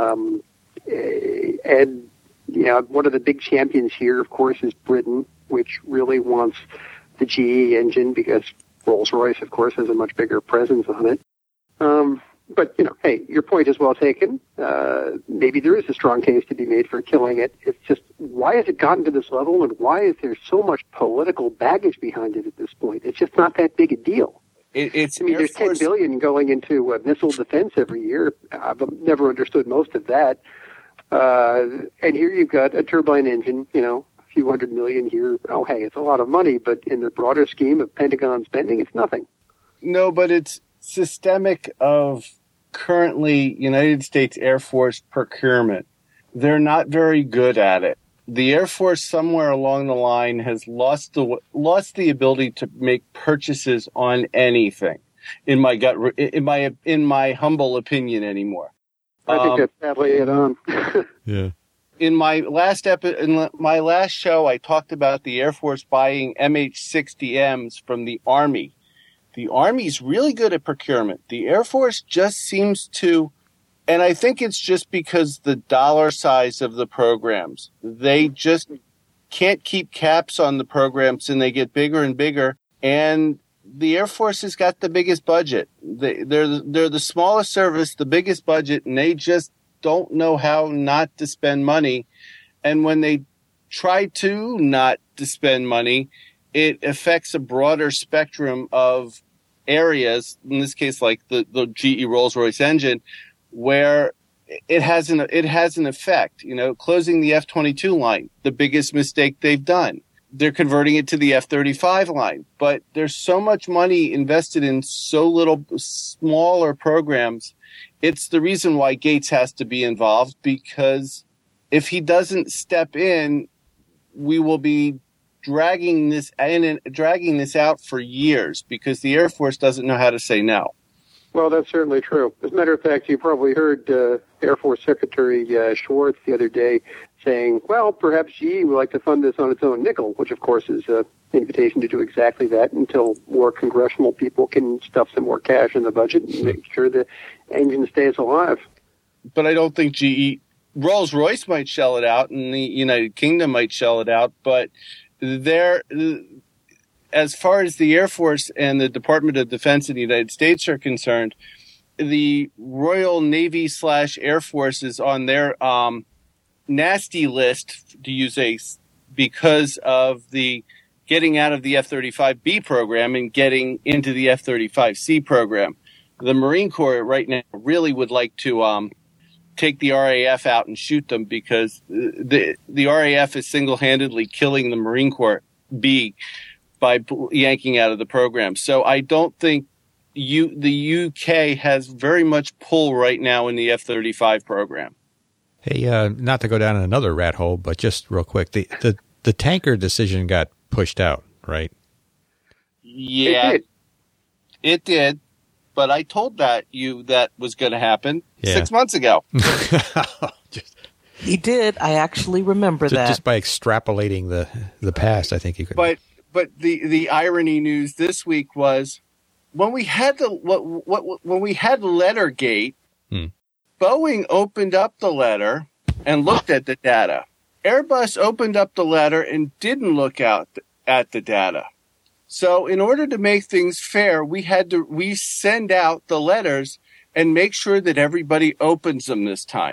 And, one of the big champions here, of course, is Britain, which really wants the GE engine because Rolls-Royce, of course, has a much bigger presence on it. But, hey, your point is well taken. Maybe there is a strong case to be made for killing it. It's just, why has it gotten to this level, and why is there so much political baggage behind it at this point? It's just not that big a deal. There's $10 billion going into missile defense every year. I've never understood most of that. And here you've got a turbine engine, a few $100 million here. Oh, hey, it's a lot of money, but in the broader scheme of Pentagon spending, it's nothing. No, but it's systemic of currently United States Air Force procurement. They're not very good at it. The Air Force somewhere along the line has lost the ability to make purchases on anything. In my humble opinion anymore. I think that's sadly it on. Yeah. In my last show, I talked about the Air Force buying MH-60Ms from the Army. The Army's really good at procurement. The Air Force just seems to, and I think it's just because the dollar size of the programs. They just can't keep caps on the programs, and they get bigger and bigger. And the Air Force has got the biggest budget. They're the smallest service, the biggest budget, and they just don't know how not to spend money. And when they try to not to spend money, it affects a broader spectrum of areas, in this case like the GE Rolls-Royce engine, where it has an effect. Closing the F-22 line, the biggest mistake they've done. They're converting it to the F-35 line. But there's so much money invested in so little smaller programs. It's the reason why Gates has to be involved, because if he doesn't step in, we will be dragging this out for years because the Air Force doesn't know how to say no. Well, that's certainly true. As a matter of fact, you probably heard Air Force Secretary Schwartz the other day saying, well, perhaps GE would like to fund this on its own nickel, which, of course, is an invitation to do exactly that until more congressional people can stuff some more cash in the budget and make sure the engine stays alive. But I don't think Rolls-Royce might shell it out and the United Kingdom might shell it out, but as far as the Air Force and the Department of Defense in the United States are concerned, the Royal Navy / Air Force is on their nasty list, to use because of the getting out of the F-35B program and getting into the F-35C program. The Marine Corps right now really would like to take the RAF out and shoot them because the RAF is single-handedly killing the Marine Corps B by yanking out of the program. So I don't think the UK has very much pull right now in the F-35 program. Hey, not to go down another rat hole, but just real quick, the tanker decision got pushed out, right? Yeah, it did. But I told that was going to happen 6 months ago. He did. I actually remember that. Just by extrapolating the past, I think you could. But the irony news this week was when we had when we had Lettergate, Boeing opened up the letter and looked at the data. Airbus opened up the letter and didn't look at the data. So in order to make things fair, we send out the letters and make sure that everybody opens them this time.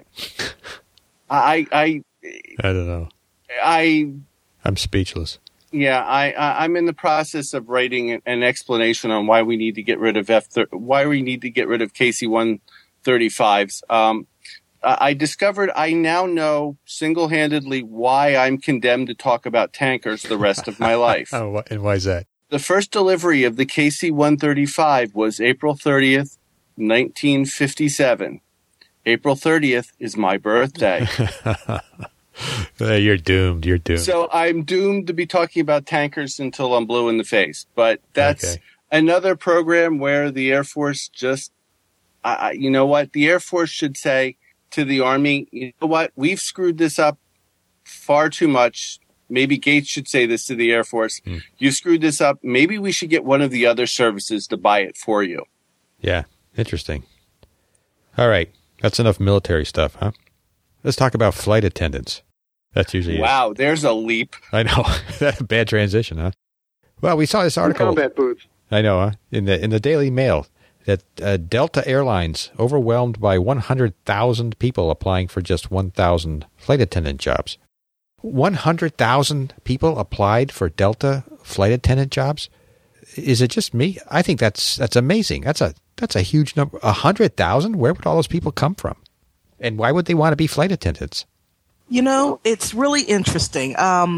I don't know. I'm speechless. Yeah, I'm in the process of writing an explanation on why we need to get rid of KC-135s. I discovered I now know single-handedly why I'm condemned to talk about tankers the rest of my life. Oh, and why is that? The first delivery of the KC-135 was April 30th, 1957. April 30th is my birthday. You're doomed. You're doomed. So I'm doomed to be talking about tankers until I'm blue in the face. But that's another program where the Air Force just, you know what? The Air Force should say to the Army, you know what? We've screwed this up far too much. maybe Gates should say this to the Air Force. You screwed this up. Maybe we should get one of the other services to buy it for you. Yeah, interesting. All right, that's enough military stuff, huh? Let's talk about flight attendants. That's usually wow. There's a leap. I know. That's a bad transition, huh? Well, we saw this article. Combat boots. I know, huh? In the Daily Mail, that Delta Airlines overwhelmed by 100,000 people applying for just 1,000 flight attendant jobs. 100,000 people applied for Delta flight attendant jobs. Is it just me? I think that's amazing. That's a huge number. 100,000? Where would all those people come from? And why would they want to be flight attendants? You know, it's really interesting.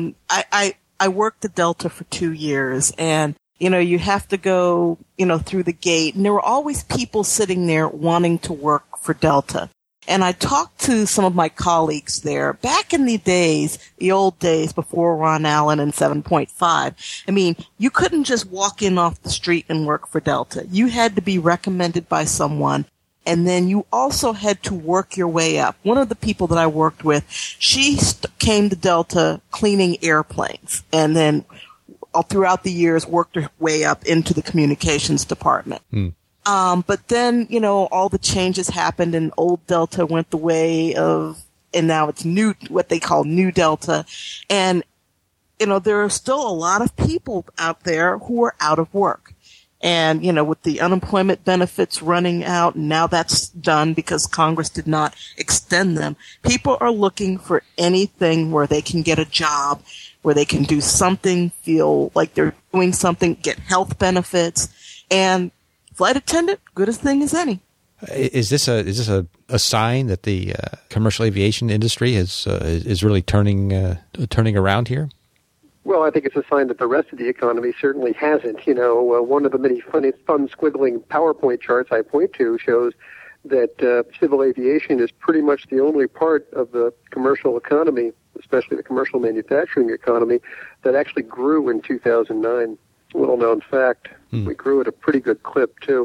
I worked at Delta for 2 years, and you know, you have to go, you know, through the gate, and there were always people sitting there wanting to work for Delta. And I talked to some of my colleagues there back in the days, the old days before Ron Allen and 7.5. I mean, you couldn't just walk in off the street and work for Delta. You had to be recommended by someone. And then you also had to work your way up. One of the people that I worked with, she came to Delta cleaning airplanes, and then throughout the years worked her way up into the communications department. But then, you know, all the changes happened, and old Delta went the way of, and now it's new, what they call New Delta. And, you know, there are still a lot of people out there who are out of work. And, you know, with the unemployment benefits running out, and now that's done because Congress did not extend them, people are looking for anything where they can get a job, where they can do something, feel like they're doing something, get health benefits, and flight attendant, good a thing as any. Is this a sign that the commercial aviation industry is really turning around here? Well, I think it's a sign that the rest of the economy certainly hasn't. You know, one of the many fun squiggling PowerPoint charts I point to shows that civil aviation is pretty much the only part of the commercial economy, especially the commercial manufacturing economy, that actually grew in 2009. Little known fact. We grew at a pretty good clip, too.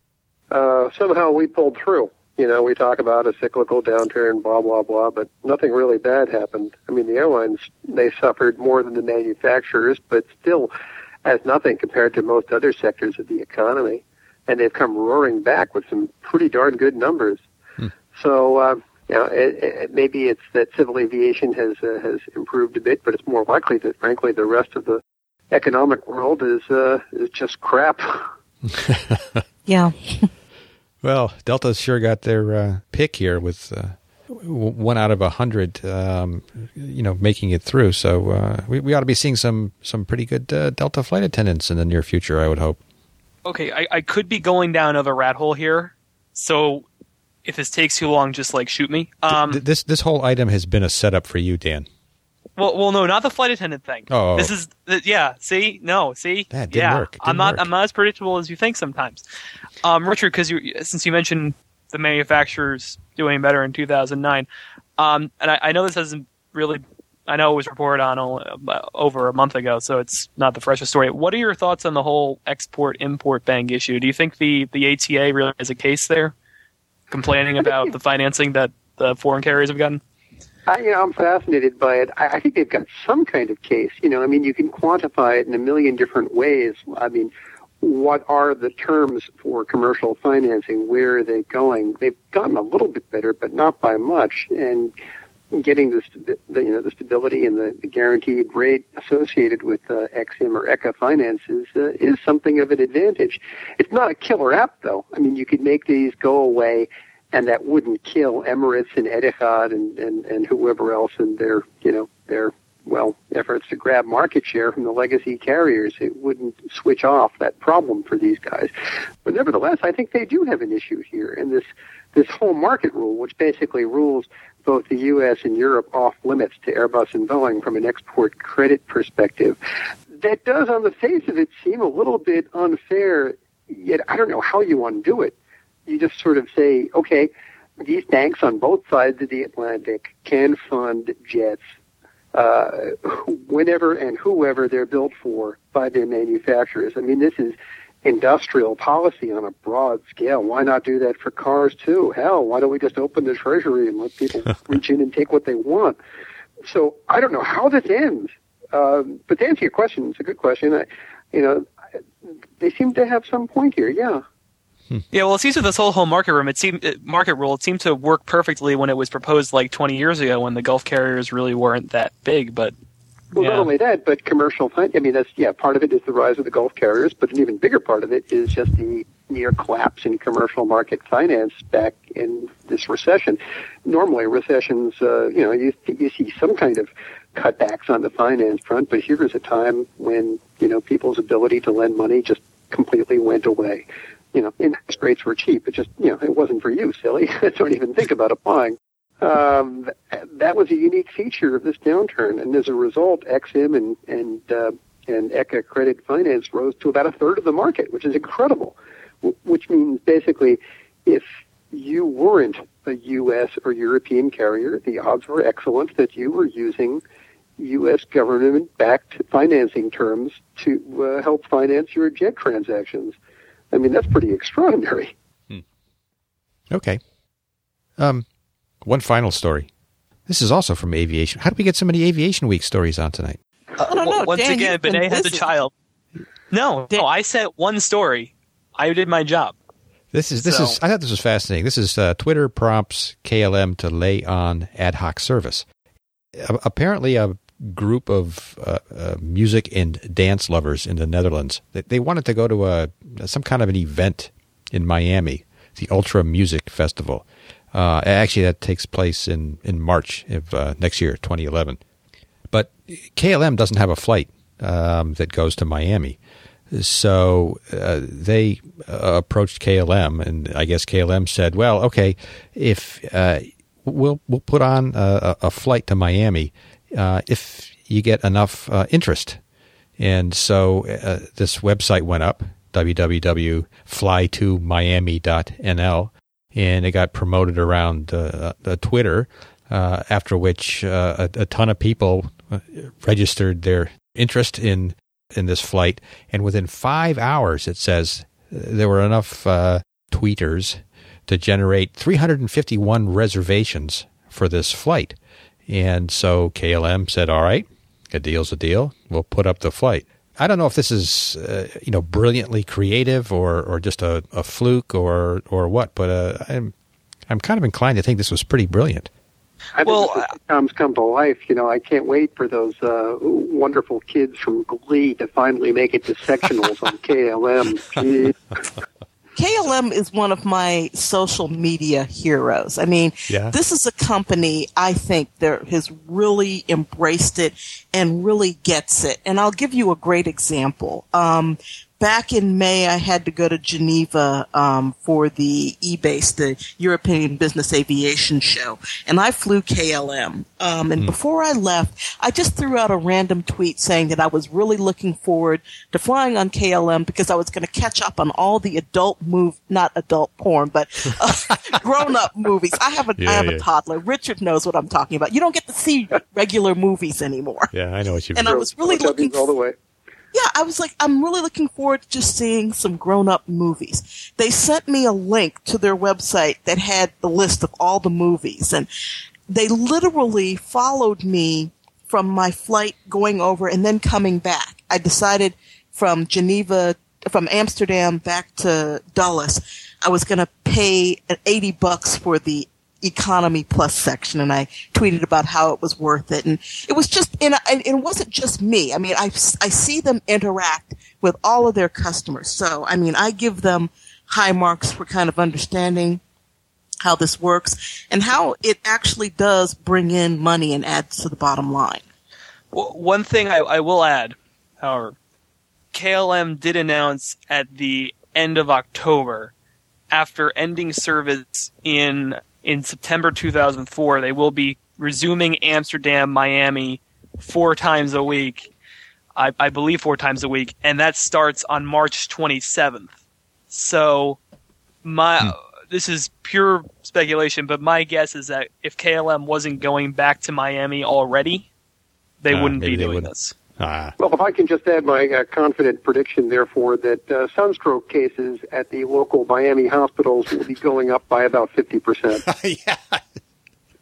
Somehow we pulled through. You know, we talk about a cyclical downturn, blah, blah, blah, but nothing really bad happened. I mean, the airlines, they suffered more than the manufacturers, but still as nothing compared to most other sectors of the economy. And they've come roaring back with some pretty darn good numbers. So, you know, maybe it's that civil aviation has improved a bit, but it's more likely that, frankly, the rest of the economic world is just crap. Yeah. Well, Delta's sure got their pick here with 1 out of 100, you know, making it through. So we ought to be seeing some pretty good Delta flight attendants in the near future, I would hope. Okay, I could be going down another rat hole here. So if this takes too long, just like shoot me. This whole item has been a setup for you, Dan. Well, no, not the flight attendant thing. Oh, this is see, that didn't work. I'm not as predictable as you think sometimes. Richard, because since you mentioned the manufacturers doing better in 2009, and I know this hasn't really, I know it was reported on over a month ago, so it's not the freshest story. What are your thoughts on the whole export-import bank issue? Do you think the ATA really has a case there, complaining about the financing that the foreign carriers have gotten? I'm fascinated by it. I think they've got some kind of case. You know, I mean, you can quantify it in a million different ways. I mean, what are the terms for commercial financing? Where are they going? They've gotten a little bit better, but not by much. And getting the stability and the guaranteed rate associated with EXIM or ECA finances is something of an advantage. It's not a killer app, though. I mean, you could make these go away, and that wouldn't kill Emirates and Etihad and whoever else in their efforts to grab market share from the legacy carriers. It wouldn't switch off that problem for these guys. But nevertheless, I think they do have an issue here. And this whole market rule, which basically rules both the U.S. and Europe off limits to Airbus and Boeing from an export credit perspective, that does on the face of it seem a little bit unfair, yet I don't know how you undo it. You just sort of say, okay, these banks on both sides of the Atlantic can fund jets whenever and whoever they're built for by their manufacturers. I mean, this is industrial policy on a broad scale. Why not do that for cars, too? Hell, why don't we just open the treasury and let people reach in and take what they want? So I don't know how this ends. But to answer your question, it's a good question. They seem to have some point here. Yeah. Yeah, well, it seems with this whole market rule, it seemed to work perfectly when it was proposed like 20 years ago when the Gulf carriers really weren't that big. But well, not only that, but commercial. Part of it is the rise of the Gulf carriers, but an even bigger part of it is just the near collapse in commercial market finance back in this recession. Normally, recessions, you see some kind of cutbacks on the finance front, but here is a time when people's ability to lend money just completely went away. Interest rates were cheap. It just, it wasn't for you, silly. Don't even think about applying. That was a unique feature of this downturn, and as a result, EXIM and ECA Credit Finance rose to about a third of the market, which is incredible. Which means basically, if you weren't a U.S. or European carrier, the odds were excellent that you were using U.S. government-backed financing terms to help finance your jet transactions. I mean, that's pretty extraordinary. Okay. One final story. This is also from aviation. How did we get so many Aviation Week stories on tonight? I don't know. Once Dan, again, Benet has a child. No, I said one story. I did my job. This is. I thought this was fascinating. This is Twitter prompts KLM to lay on ad hoc service. Apparently, a group of music and dance lovers in the Netherlands. They wanted to go to some kind of an event in Miami, the Ultra Music Festival. Actually, that takes place in March of next year, 2011. But KLM doesn't have a flight that goes to Miami. So they approached KLM, and I guess KLM said, well, okay, if we'll put on a flight to Miami if you get enough interest. And so this website went up, www.flytomiami.nl, and it got promoted around Twitter, after which a ton of people registered their interest in this flight. And within 5 hours, it says, there were enough tweeters to generate 351 reservations for this flight. And so KLM said, all right, a deal's a deal. We'll put up the flight. I don't know if this is, brilliantly creative or just a fluke or what, but I'm kind of inclined to think this was pretty brilliant. I think sitcoms come to life. I can't wait for those wonderful kids from Glee to finally make it to sectionals on KLM. KLM is one of my social media heroes. I mean, This is a company I think that has really embraced it and really gets it. And I'll give you a great example. Back in May, I had to go to Geneva for the EBACE, the European Business Aviation Show, and I flew KLM. And before I left, I just threw out a random tweet saying that I was really looking forward to flying on KLM because I was going to catch up on all the not adult porn, but grown-up movies. I have a toddler. Richard knows what I'm talking about. You don't get to see regular movies anymore. Yeah, I know what you mean. And I was really looking all the way. Yeah, I was like, I'm really looking forward to just seeing some grown-up movies. They sent me a link to their website that had the list of all the movies, and they literally followed me from my flight going over and then coming back. I decided from Amsterdam back to Dulles, I was going to pay $80 for the Economy Plus section, and I tweeted about how it was worth it. And it was just, and it wasn't just me. I mean, I see them interact with all of their customers. So, I mean, I give them high marks for kind of understanding how this works and how it actually does bring in money and adds to the bottom line. Well, one thing I will add, however, KLM did announce at the end of October, after ending service in September 2004, they will be resuming Amsterdam, Miami 4 times a week. I believe 4 times a week, and that starts on March 27th. So this is pure speculation, but my guess is that if KLM wasn't going back to Miami already, they wouldn't be doing this. Well, if I can just add my confident prediction, therefore, that sunstroke cases at the local Miami hospitals will be going up by about 50%. Yeah.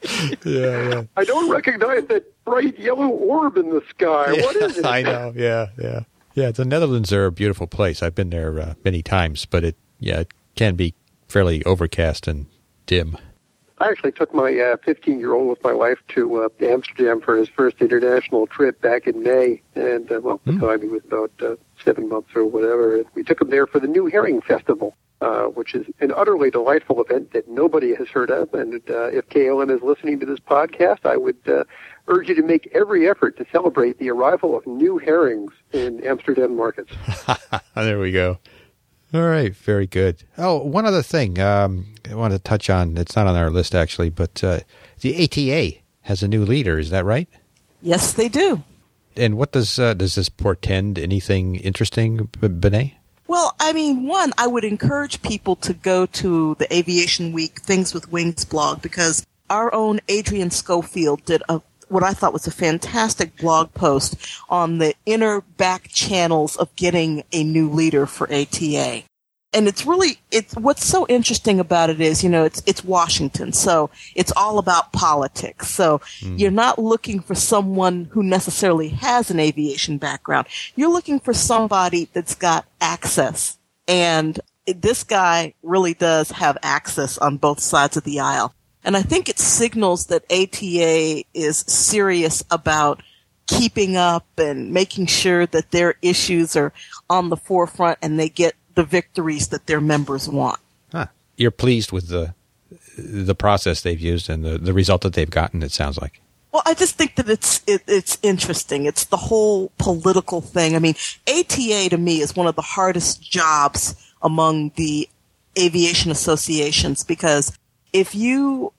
Yeah. I don't recognize that bright yellow orb in the sky. Yeah, what is it? I know. Yeah. Yeah, the Netherlands are a beautiful place. I've been there many times, but it can be fairly overcast and dim. I actually took my 15-year-old with my wife to Amsterdam for his first international trip back in May. And, at the time he was about 7 months or whatever. And we took him there for the New Herring Festival, which is an utterly delightful event that nobody has heard of. And if KLM is listening to this podcast, I would urge you to make every effort to celebrate the arrival of new herrings in Amsterdam markets. There we go. All right, very good. Oh, one other thing I want to touch on. It's not on our list, actually, but the ATA has a new leader. Is that right? Yes, they do. And what does this portend? Anything interesting, Benet? Well, I mean, one, I would encourage people to go to the Aviation Week Things with Wings blog, because our own Adrian Schofield did what I thought was a fantastic blog post on the inner back channels of getting a new leader for ATA. And it's what's so interesting about it is, it's Washington, so it's all about politics. So you're not looking for someone who necessarily has an aviation background. You're looking for somebody that's got access. And this guy really does have access on both sides of the aisle. And I think it signals that ATA is serious about keeping up and making sure that their issues are on the forefront and they get the victories that their members want. You're pleased with the process they've used and the result that they've gotten, it sounds like. Well, I just think that it's interesting. It's the whole political thing. I mean, ATA to me is one of the hardest jobs among the aviation associations, because if to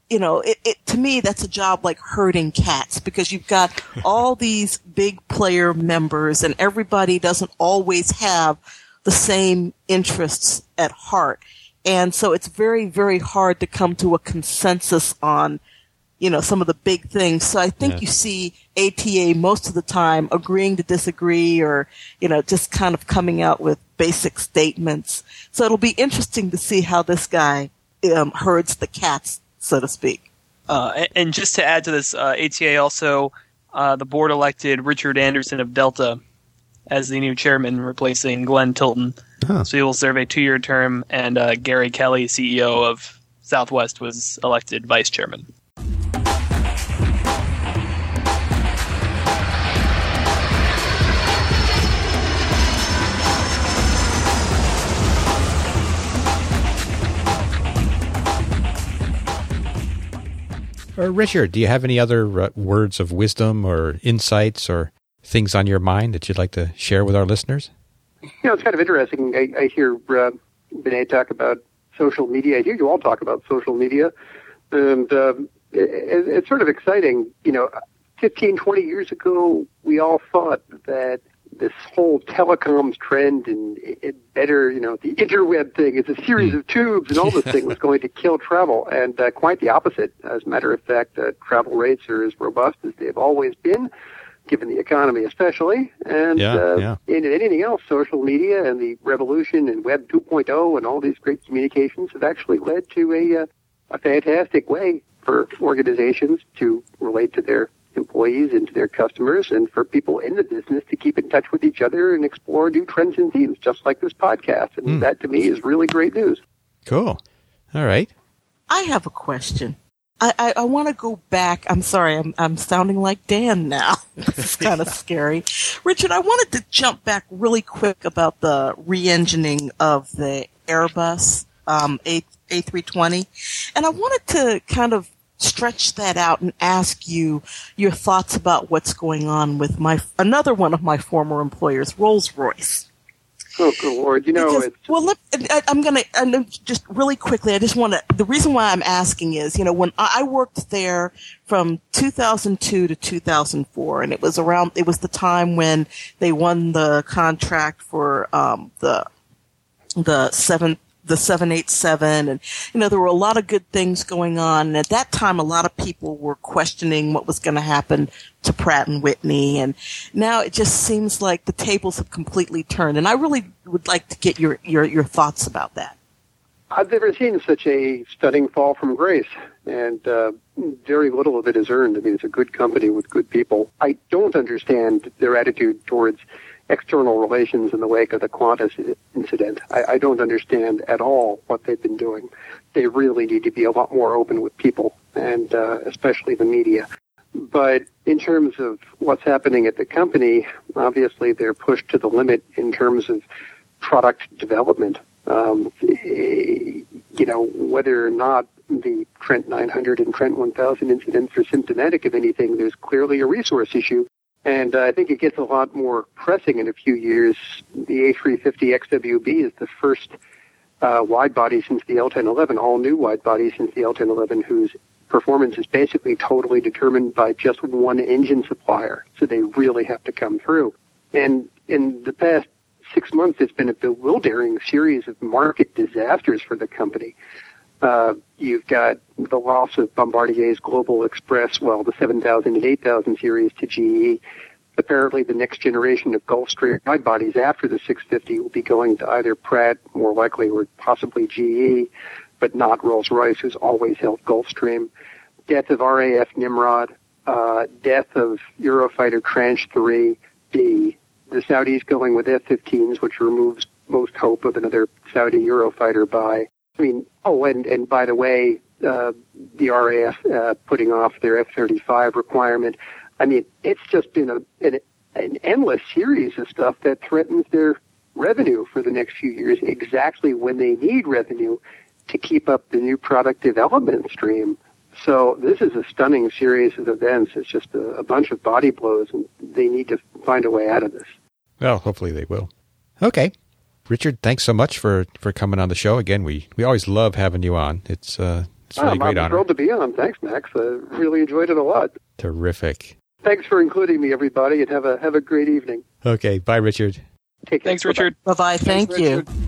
me, that's a job like herding cats, because you've got all these big player members and everybody doesn't always have the same interests at heart. And so it's very, very hard to come to a consensus on, some of the big things. So I think you see ATA most of the time agreeing to disagree or, just kind of coming out with basic statements. So it'll be interesting to see how this guy herds the cats, so to speak. And just to add to this, ATA also, the board elected Richard Anderson of Delta as the new chairman, replacing Glenn Tilton. So he will serve a 2-year term, and Gary Kelly, CEO of Southwest, was elected vice chairman. Richard, do you have any other words of wisdom or insights or things on your mind that you'd like to share with our listeners? It's kind of interesting. I hear Benet talk about social media. I hear you all talk about social media. And it's sort of exciting. 15, 20 years ago, we all thought that this whole telecoms trend and better, the interweb thing is a series of tubes and all this thing was going to kill travel. And quite the opposite. As a matter of fact, travel rates are as robust as they've always been, given the economy especially. And in anything else, social media and the revolution and Web 2.0 and all these great communications have actually led to a fantastic way for organizations to relate to their employees and to their customers, and for people in the business to keep in touch with each other and explore new trends and themes, just like this podcast. And that, to me, is really great news. Cool. All right. I have a question. I want to go back. I'm sorry, I'm sounding like Dan now. It's kind of scary. Richard, I wanted to jump back really quick about the re-engining of the Airbus A320. And I wanted to kind of stretch that out and ask you your thoughts about what's going on with another one of my former employers, Rolls-Royce. Oh, good Lord. I'm just really quickly, the reason why I'm asking is, when I worked there from 2002 to 2004, and it was the time when they won the contract for, the 787, and there were a lot of good things going on. And at that time, a lot of people were questioning what was going to happen to Pratt and Whitney, and now it just seems like the tables have completely turned. And I really would like to get your thoughts about that. I've never seen such a stunning fall from grace, and very little of it is earned. I mean, it's a good company with good people. I don't understand their attitude towards external relations in the wake of the Qantas incident. I don't understand at all what they've been doing. They really need to be a lot more open with people, and especially the media. But in terms of what's happening at the company, obviously they're pushed to the limit in terms of product development. Whether or not the Trent 900 and Trent 1000 incidents are symptomatic of anything, there's clearly a resource issue. And I think it gets a lot more pressing in a few years. The A350 XWB is the first wide body since the L1011, all new wide body since the L1011, whose performance is basically totally determined by just one engine supplier. So they really have to come through. And in the past 6 months, it's been a bewildering series of market disasters for the company. You've got the loss of Bombardier's Global Express, the 7000 and 8000 series to GE. Apparently, the next generation of Gulfstream wide bodies after the 650 will be going to either Pratt, more likely, or possibly GE, but not Rolls-Royce, who's always held Gulfstream. Death of RAF Nimrod, death of Eurofighter Tranche 3B, the Saudis going with F-15s, which removes most hope of another Saudi Eurofighter buy. I mean, and by the way, the RAF putting off their F-35 requirement. I mean, it's just been an endless series of stuff that threatens their revenue for the next few years, exactly when they need revenue to keep up the new product development stream. So this is a stunning series of events. It's just a bunch of body blows, and they need to find a way out of this. Well, hopefully they will. Okay. Richard, thanks so much for coming on the show. Again, we always love having you on. It's really a great honor. I'm thrilled to be on. Thanks, Max. I really enjoyed it a lot. Terrific. Thanks for including me, everybody, and have a great evening. Okay. Bye, Richard. Take care. Thanks, Richard. Bye-bye. Thank you. Richard.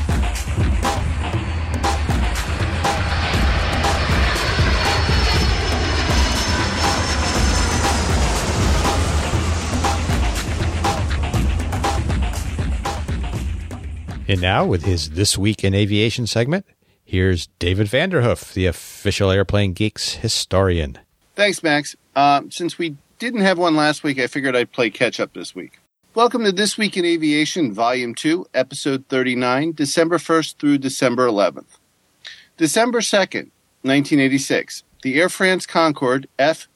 And now, with his This Week in Aviation segment, here's David Vanderhoof, the official Airplane Geeks historian. Thanks, Max. Since we didn't have one last week, I figured I'd play catch-up this week. Welcome to This Week in Aviation, Volume 2, Episode 39, December 1st through December 11th. December 2nd, 1986, the Air France Concorde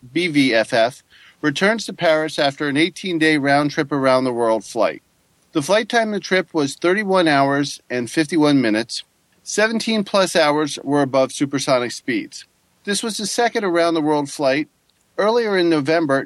FBVFF returns to Paris after an 18-day round-trip around-the-world flight. The flight time of the trip was 31 hours and 51 minutes. 17-plus hours were above supersonic speeds. This was the second around-the-world flight. Earlier in November,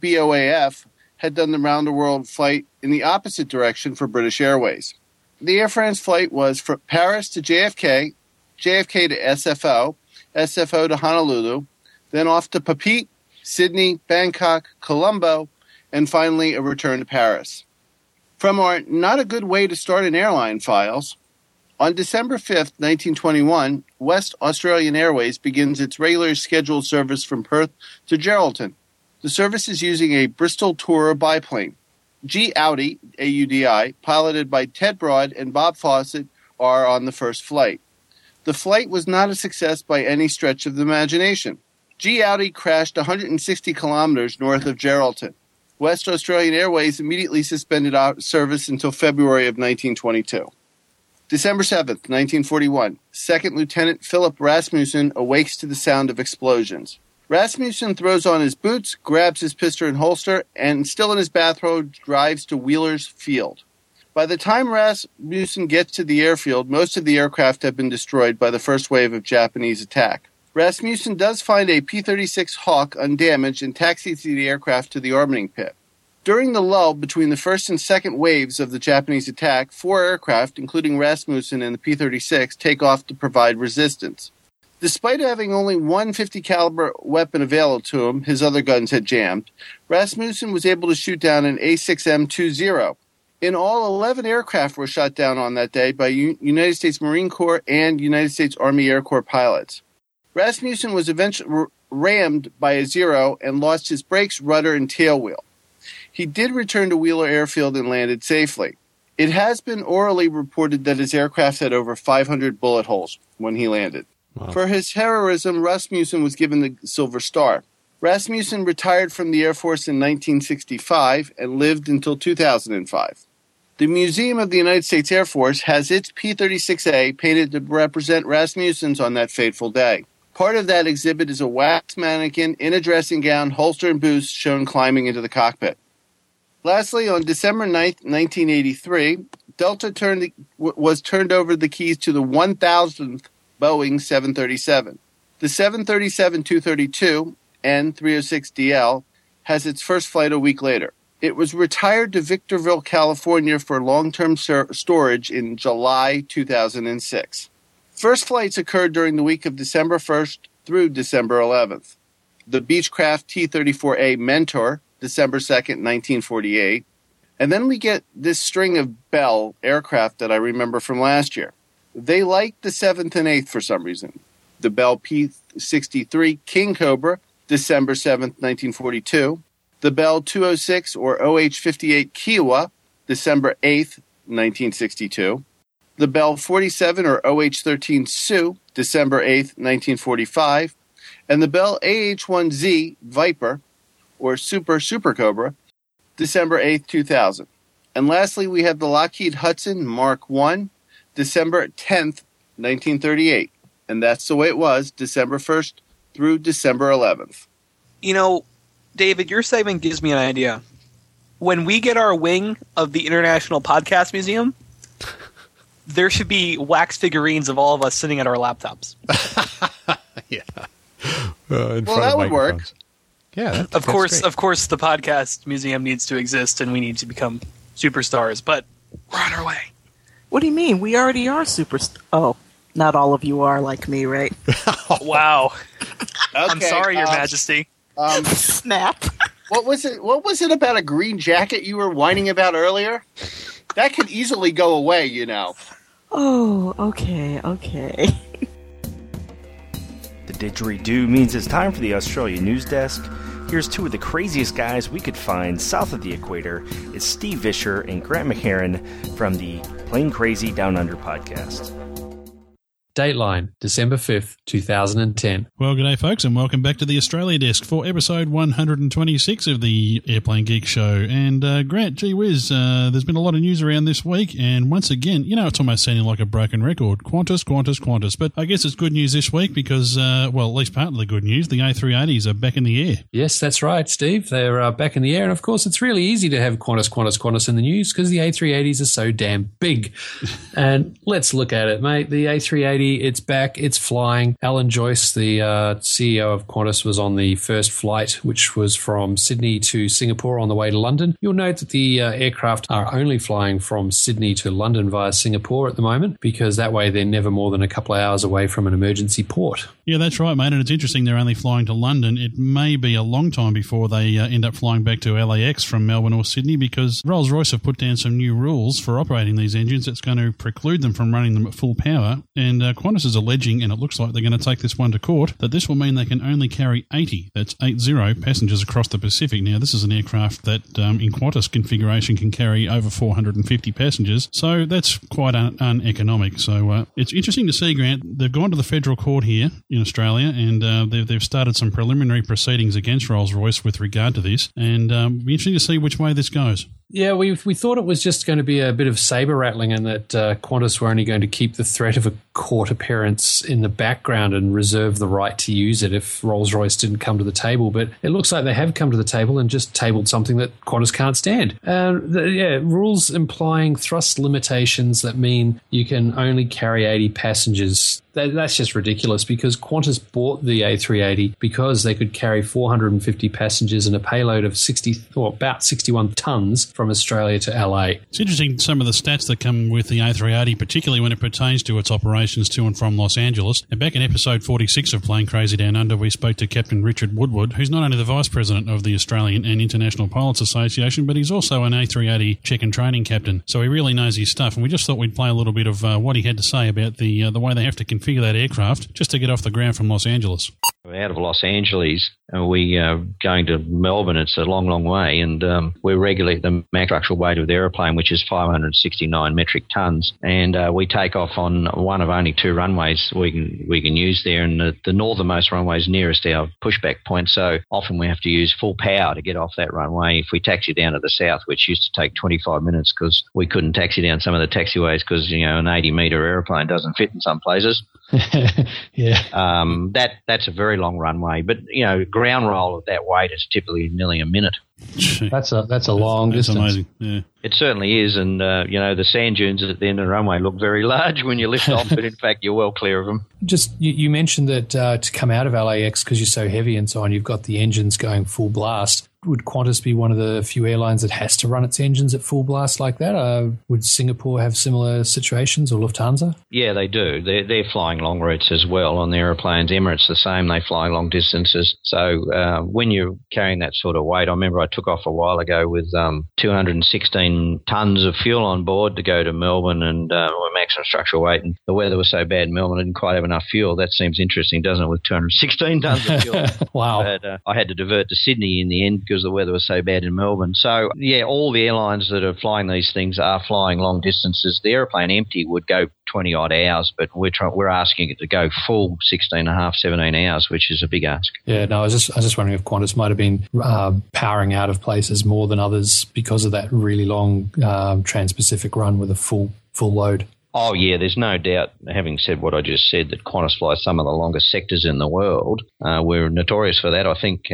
GBOAF had done the round-the-world flight in the opposite direction for British Airways. The Air France flight was from Paris to JFK, JFK to SFO, SFO to Honolulu, then off to Papeete, Sydney, Bangkok, Colombo, and finally a return to Paris. From our Not a Good Way to Start an Airline files, on December 5th, 1921, West Australian Airways begins its regular scheduled service from Perth to Geraldton. The service is using a Bristol Tourer biplane. G. Audi, AUDI, piloted by Ted Broad and Bob Fawcett, are on the first flight. The flight was not a success by any stretch of the imagination. G. Audi crashed 160 kilometers north of Geraldton. West Australian Airways immediately suspended service until February of 1922. December 7th, 1941, Second Lieutenant Philip Rasmussen awakes to the sound of explosions. Rasmussen throws on his boots, grabs his pistol and holster, and still in his bathrobe, drives to Wheeler's Field. By the time Rasmussen gets to the airfield, most of the aircraft have been destroyed by the first wave of Japanese attack. Rasmussen does find a P-36 Hawk undamaged and taxis the aircraft to the arming pit. During the lull between the first and second waves of the Japanese attack, 4 aircraft, including Rasmussen and the P-36, take off to provide resistance. Despite having only one .50 caliber weapon available to him, his other guns had jammed, Rasmussen was able to shoot down an A6M-20. In all, 11 aircraft were shot down on that day by United States Marine Corps and United States Army Air Corps pilots. Rasmussen was eventually rammed by a Zero and lost his brakes, rudder, and tailwheel. He did return to Wheeler Airfield and landed safely. It has been orally reported that his aircraft had over 500 bullet holes when he landed. Wow. For his heroism, Rasmussen was given the Silver Star. Rasmussen retired from the Air Force in 1965 and lived until 2005. The Museum of the United States Air Force has its P-36A painted to represent Rasmussen's on that fateful day. Part of that exhibit is a wax mannequin in a dressing gown, holster and boots, shown climbing into the cockpit. Lastly, on December 9th, 1983, Delta was turned over the keys to the 1,000th Boeing 737. The 737-232 N306DL has its first flight a week later. It was retired to Victorville, California for long-term storage in July 2006. First flights occurred during the week of December 1st through December 11th. The Beechcraft T-34A Mentor, December 2nd, 1948. And then we get this string of Bell aircraft that I remember from last year. They liked the 7th and 8th for some reason. The Bell P-63 King Cobra, December 7th, 1942. The Bell 206 or OH-58 Kiowa, December 8th, 1962. The Bell 47 or OH-13 Sioux, December 8th, 1945. And the Bell AH-1Z Viper or Super Cobra, December 8th, 2000. And lastly, we have the Lockheed Hudson Mark I, December 10th, 1938. And that's the way it was, December 1st through December 11th. You know, David, your segment gives me an idea. When we get our wing of the International Podcast Museum, there should be wax figurines of all of us sitting at our laptops. Yeah. Well, that would work. Yeah. Of course, the podcast museum needs to exist, and we need to become superstars. But we're on our way. What do you mean? We already are superstars. Oh, not all of you are like me, right? Wow. Okay, I'm sorry, Your Majesty. Snap. What was it about a green jacket you were whining about earlier? That could easily go away, you know. Oh, okay. The didgeridoo means it's time for the Australia News Desk. Here's two of the craziest guys we could find south of the equator. It's Steve Vischer and Grant McHerron from the Plain Crazy Down Under podcast. Dateline, December 5th, 2010. Well, g'day folks, and welcome back to the Australia Desk for episode 126 of the Airplane Geek Show. And Grant, gee whiz, there's been a lot of news around this week, and once again, you know, it's almost sounding like a broken record. Qantas. But I guess it's good news this week because, well, at least part of the good news, the A380s are back in the air. Yes, that's right, Steve. They're back in the air, and of course, it's really easy to have Qantas in the news because the A380s are so damn big. And let's look at it, mate. The A380, it's back, it's flying. Alan Joyce, the CEO of Qantas, was on the first flight, which was from Sydney to Singapore on the way to London. You'll note that the aircraft are only flying from Sydney to London via Singapore at the moment, because that way they're never more than a couple of hours away from an emergency port. Yeah, that's right, mate, and it's interesting they're only flying to London. It may be a long time before they end up flying back to LAX from Melbourne or Sydney, because Rolls-Royce have put down some new rules for operating these engines that's going to preclude them from running them at full power, and Qantas is alleging, and it looks like they're going to take this one to court, that this will mean they can only carry 80, that's 80 passengers across the Pacific. Now, this is an aircraft that in Qantas configuration can carry over 450 passengers, so that's quite uneconomic. So it's interesting to see, Grant, they've gone to the federal court here in Australia, and they've started some preliminary proceedings against Rolls-Royce with regard to this, and it'll be interesting to see which way this goes. Yeah, we thought it was just going to be a bit of saber rattling, and that Qantas were only going to keep the threat of a court appearance in the background and reserve the right to use it if Rolls-Royce didn't come to the table. But it looks like they have come to the table and just tabled something that Qantas can't stand. Rules implying thrust limitations that mean you can only carry 80 passengers. That's just ridiculous, because Qantas bought the A380 because they could carry 450 passengers and a payload of about 61 tons from Australia to LA. It's interesting, some of the stats that come with the A380, particularly when it pertains to its operations to and from Los Angeles. And back in episode 46 of Plain Crazy Down Under, we spoke to Captain Richard Woodward, who's not only the Vice President of the Australian and International Pilots Association, but he's also an A380 check and training captain. So he really knows his stuff. And we just thought we'd play a little bit of what he had to say about the way they have to configure that aircraft just to get off the ground from Los Angeles. out of Los Angeles. We going to Melbourne. It's a long, long way, and we're regularly at the max structural weight of the aeroplane, which is 569 metric tons. And we take off on one of only two runways we can use there, and the northernmost runway is nearest our pushback point. So often we have to use full power to get off that runway. If we taxi down to the south, which used to take 25 minutes because we couldn't taxi down some of the taxiways because an 80-metre aeroplane doesn't fit in some places. Yeah. That's a very long runway, but ground roll at that weight is typically nearly a minute. That's a long distance. Amazing. Yeah. It certainly is, and the sand dunes at the end of the runway look very large when you lift off, but in fact you're well clear of them. Just you mentioned that to come out of LAX because you're so heavy and so on, you've got the engines going full blast. Would Qantas be one of the few airlines that has to run its engines at full blast like that? Would Singapore have similar situations, or Lufthansa? Yeah, they do. They're flying long routes as well on the aeroplanes. Emirates the same. They fly long distances. So when you're carrying that sort of weight, I remember I took off a while ago with 216 tons of fuel on board to go to Melbourne, and maximum structural weight. And the weather was so bad in Melbourne, I didn't quite have enough fuel. That seems interesting, doesn't it, with 216 tons of fuel? Wow. But I had to divert to Sydney in the end because the weather was so bad in Melbourne. So, yeah, all the airlines that are flying these things are flying long distances. The aeroplane empty would go 20-odd hours, but we're asking it to go full 16.5, 17 hours, which is a big ask. Yeah, no, I was just wondering if Qantas might have been powering out of places more than others because of that really long Trans-Pacific run with a full load. Oh, yeah, there's no doubt, having said what I just said, that Qantas flies some of the longest sectors in the world. We're notorious for that, I think.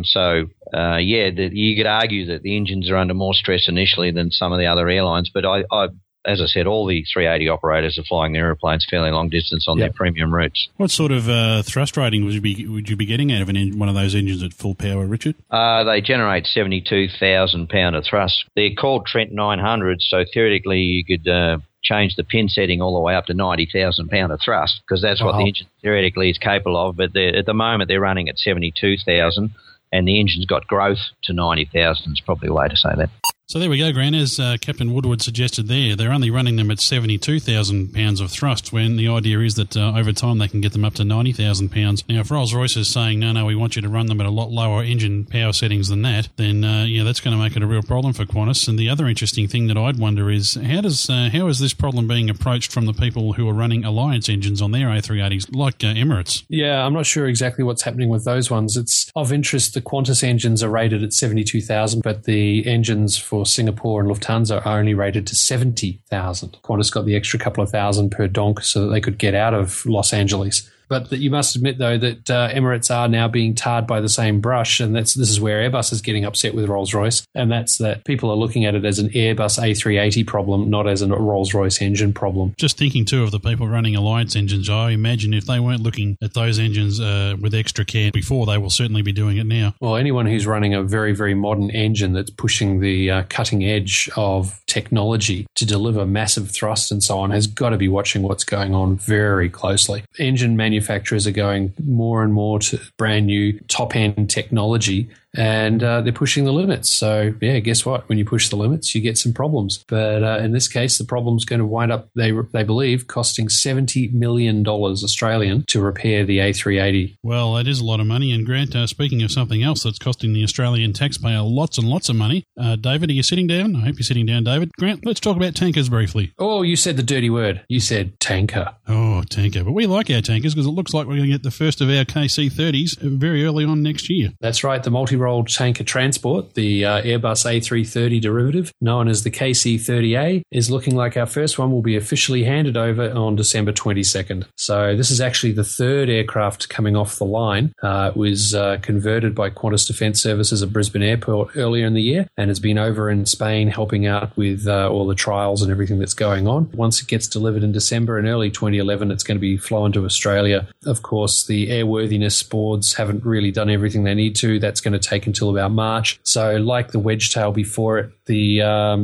You could argue that the engines are under more stress initially than some of the other airlines, but I as I said, all the 380 operators are flying their airplanes fairly long distance on their premium routes. What sort of thrust rating would you be getting out of one of those engines at full power, Richard? They generate 72,000 pound of thrust. They're called Trent 900, so theoretically you could change the pin setting all the way up to 90,000 pound of thrust, because that's what the engine theoretically is capable of. But at the moment they're running at 72,000, and the engine's got growth to 90,000 is probably a way to say that. So there we go, Grant. As Captain Woodward suggested there, they're only running them at 72,000 pounds of thrust, when the idea is that over time they can get them up to 90,000 pounds. Now, if Rolls-Royce is saying, no, we want you to run them at a lot lower engine power settings than that, then, that's going to make it a real problem for Qantas. And the other interesting thing that I'd wonder is, how is this problem being approached from the people who are running Alliance engines on their A380s, like Emirates? Yeah, I'm not sure exactly what's happening with those ones. It's of interest, the Qantas engines are rated at 72,000, but the engines for Singapore and Lufthansa are only rated to 70,000. Qantas got the extra couple of thousand per donk so that they could get out of Los Angeles. But you must admit, though, that Emirates are now being tarred by the same brush, and this is where Airbus is getting upset with Rolls-Royce, and that's that people are looking at it as an Airbus A380 problem, not as a Rolls-Royce engine problem. Just thinking, too, of the people running Alliance engines, I imagine if they weren't looking at those engines with extra care before, they will certainly be doing it now. Well, anyone who's running a very, very modern engine that's pushing the cutting edge of technology to deliver massive thrust and so on has got to be watching what's going on very closely. Engine manufacturers are going more and more to brand new top-end technology, and they're pushing the limits. So, yeah, guess what? When you push the limits, you get some problems. But in this case, the problem's going to wind up, they believe, costing $70 million Australian to repair the A380. Well, that is a lot of money. And Grant, speaking of something else that's costing the Australian taxpayer lots and lots of money, David, are you sitting down? I hope you're sitting down, David. Grant, let's talk about tankers briefly. Oh, you said the dirty word. You said tanker. Oh, tanker. But we like our tankers because it looks like we're going to get the first of our KC-30s very early on next year. That's right. The multi-role tanker transport, the Airbus A330 derivative, known as the KC-30A, is looking like our first one will be officially handed over on December 22nd. So this is actually the third aircraft coming off the line. It was converted by Qantas Defence Services at Brisbane Airport earlier in the year, and has been over in Spain helping out with all the trials and everything that's going on. Once it gets delivered in December and early 2011, it's going to be flown to Australia. Of course, the airworthiness boards haven't really done everything they need to. That's going to take until about March. So like the Wedgetail before it, the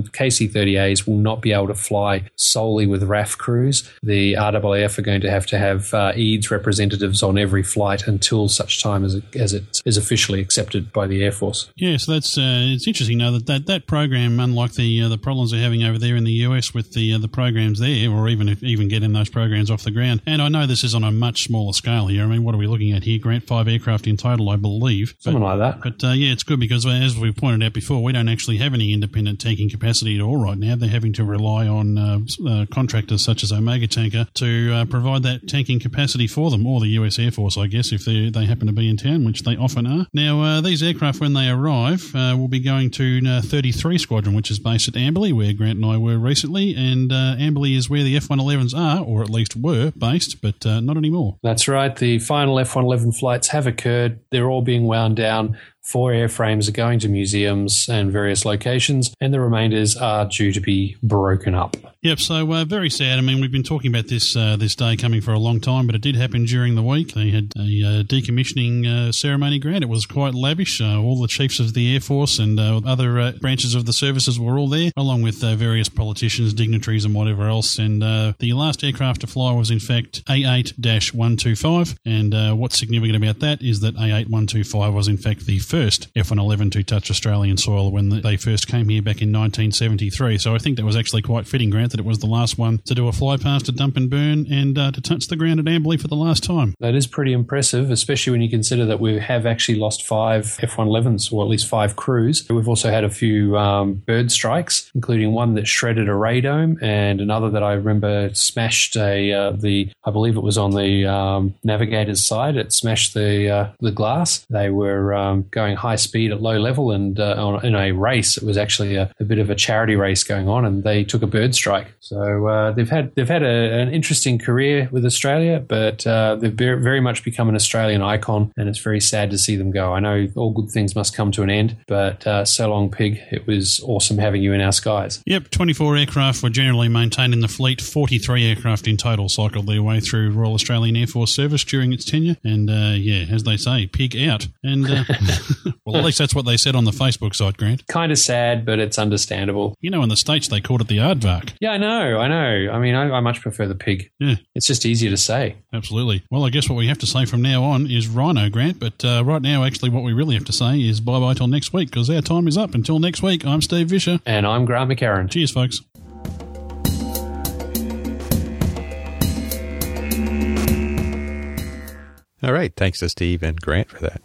KC-30As will not be able to fly solely with RAF crews. The RAAF are going to have EADS representatives on every flight until such time as it is officially accepted by the Air Force. Yeah, so that's it's interesting now that program, unlike the problems they're having over there in the US with the programs there, or even getting those programs off the ground. And I know this is on a much much smaller scale here. I mean, what are we looking at here, Grant? 5 aircraft in total, I believe. Something like that. But it's good because, as we pointed out before, we don't actually have any independent tanking capacity at all right now. They're having to rely on contractors such as Omega Tanker to provide that tanking capacity for them, or the US Air Force, I guess, if they happen to be in town, which they often are. Now, these aircraft, when they arrive, will be going to 33 Squadron, which is based at Amberley, where Grant and I were recently, and Amberley is where the F-111s are, or at least were based, but not anymore. That's right. The final F-111 flights have occurred. They're all being wound down. 4 airframes are going to museums and various locations, and the remainders are due to be broken up. Yep, so very sad. I mean, we've been talking about this day coming for a long time, but it did happen during the week. They had a decommissioning ceremony, Grant. It was quite lavish. All the chiefs of the Air Force and other branches of the services were all there, along with various politicians, dignitaries and whatever else. And the last aircraft to fly was, in fact, A8-125. And what's significant about that is that A8-125 was, in fact, the first F-111 to touch Australian soil when they first came here back in 1973. So I think that was actually quite fitting, Grant, that it was the last one to do a flypast, to dump and burn, and to touch the ground at Amberley for the last time. That is pretty impressive, especially when you consider that we have actually lost 5 F-111s, or at least 5 crews. We've also had a few bird strikes, including one that shredded a radome, and another that I remember smashed I believe it was on the navigator's side. It smashed the glass. They were going high speed at low level, and in a race, it was actually a bit of a charity race going on, and they took a bird strike. So they've had an interesting career with Australia, but they've very much become an Australian icon, and it's very sad to see them go. I know all good things must come to an end, but so long, Pig. It was awesome having you in our skies. Yep, 24 aircraft were generally maintained in the fleet. 43 aircraft in total cycled their way through Royal Australian Air Force service during its tenure, and as they say, pig out. And well, at least that's what they said on the Facebook site, Grant. Kind of sad, but it's understandable. You know, in the States they called it the aardvark. Yeah, I know. I mean, I much prefer the pig. Yeah. It's just easier to say. Absolutely. Well, I guess what we have to say from now on is rhino, Grant, but right now, actually, what we really have to say is bye-bye till next week, because our time is up. Until next week, I'm Steve Vischer. And I'm Grant McCarran. Cheers, folks. All right. Thanks to Steve and Grant for that.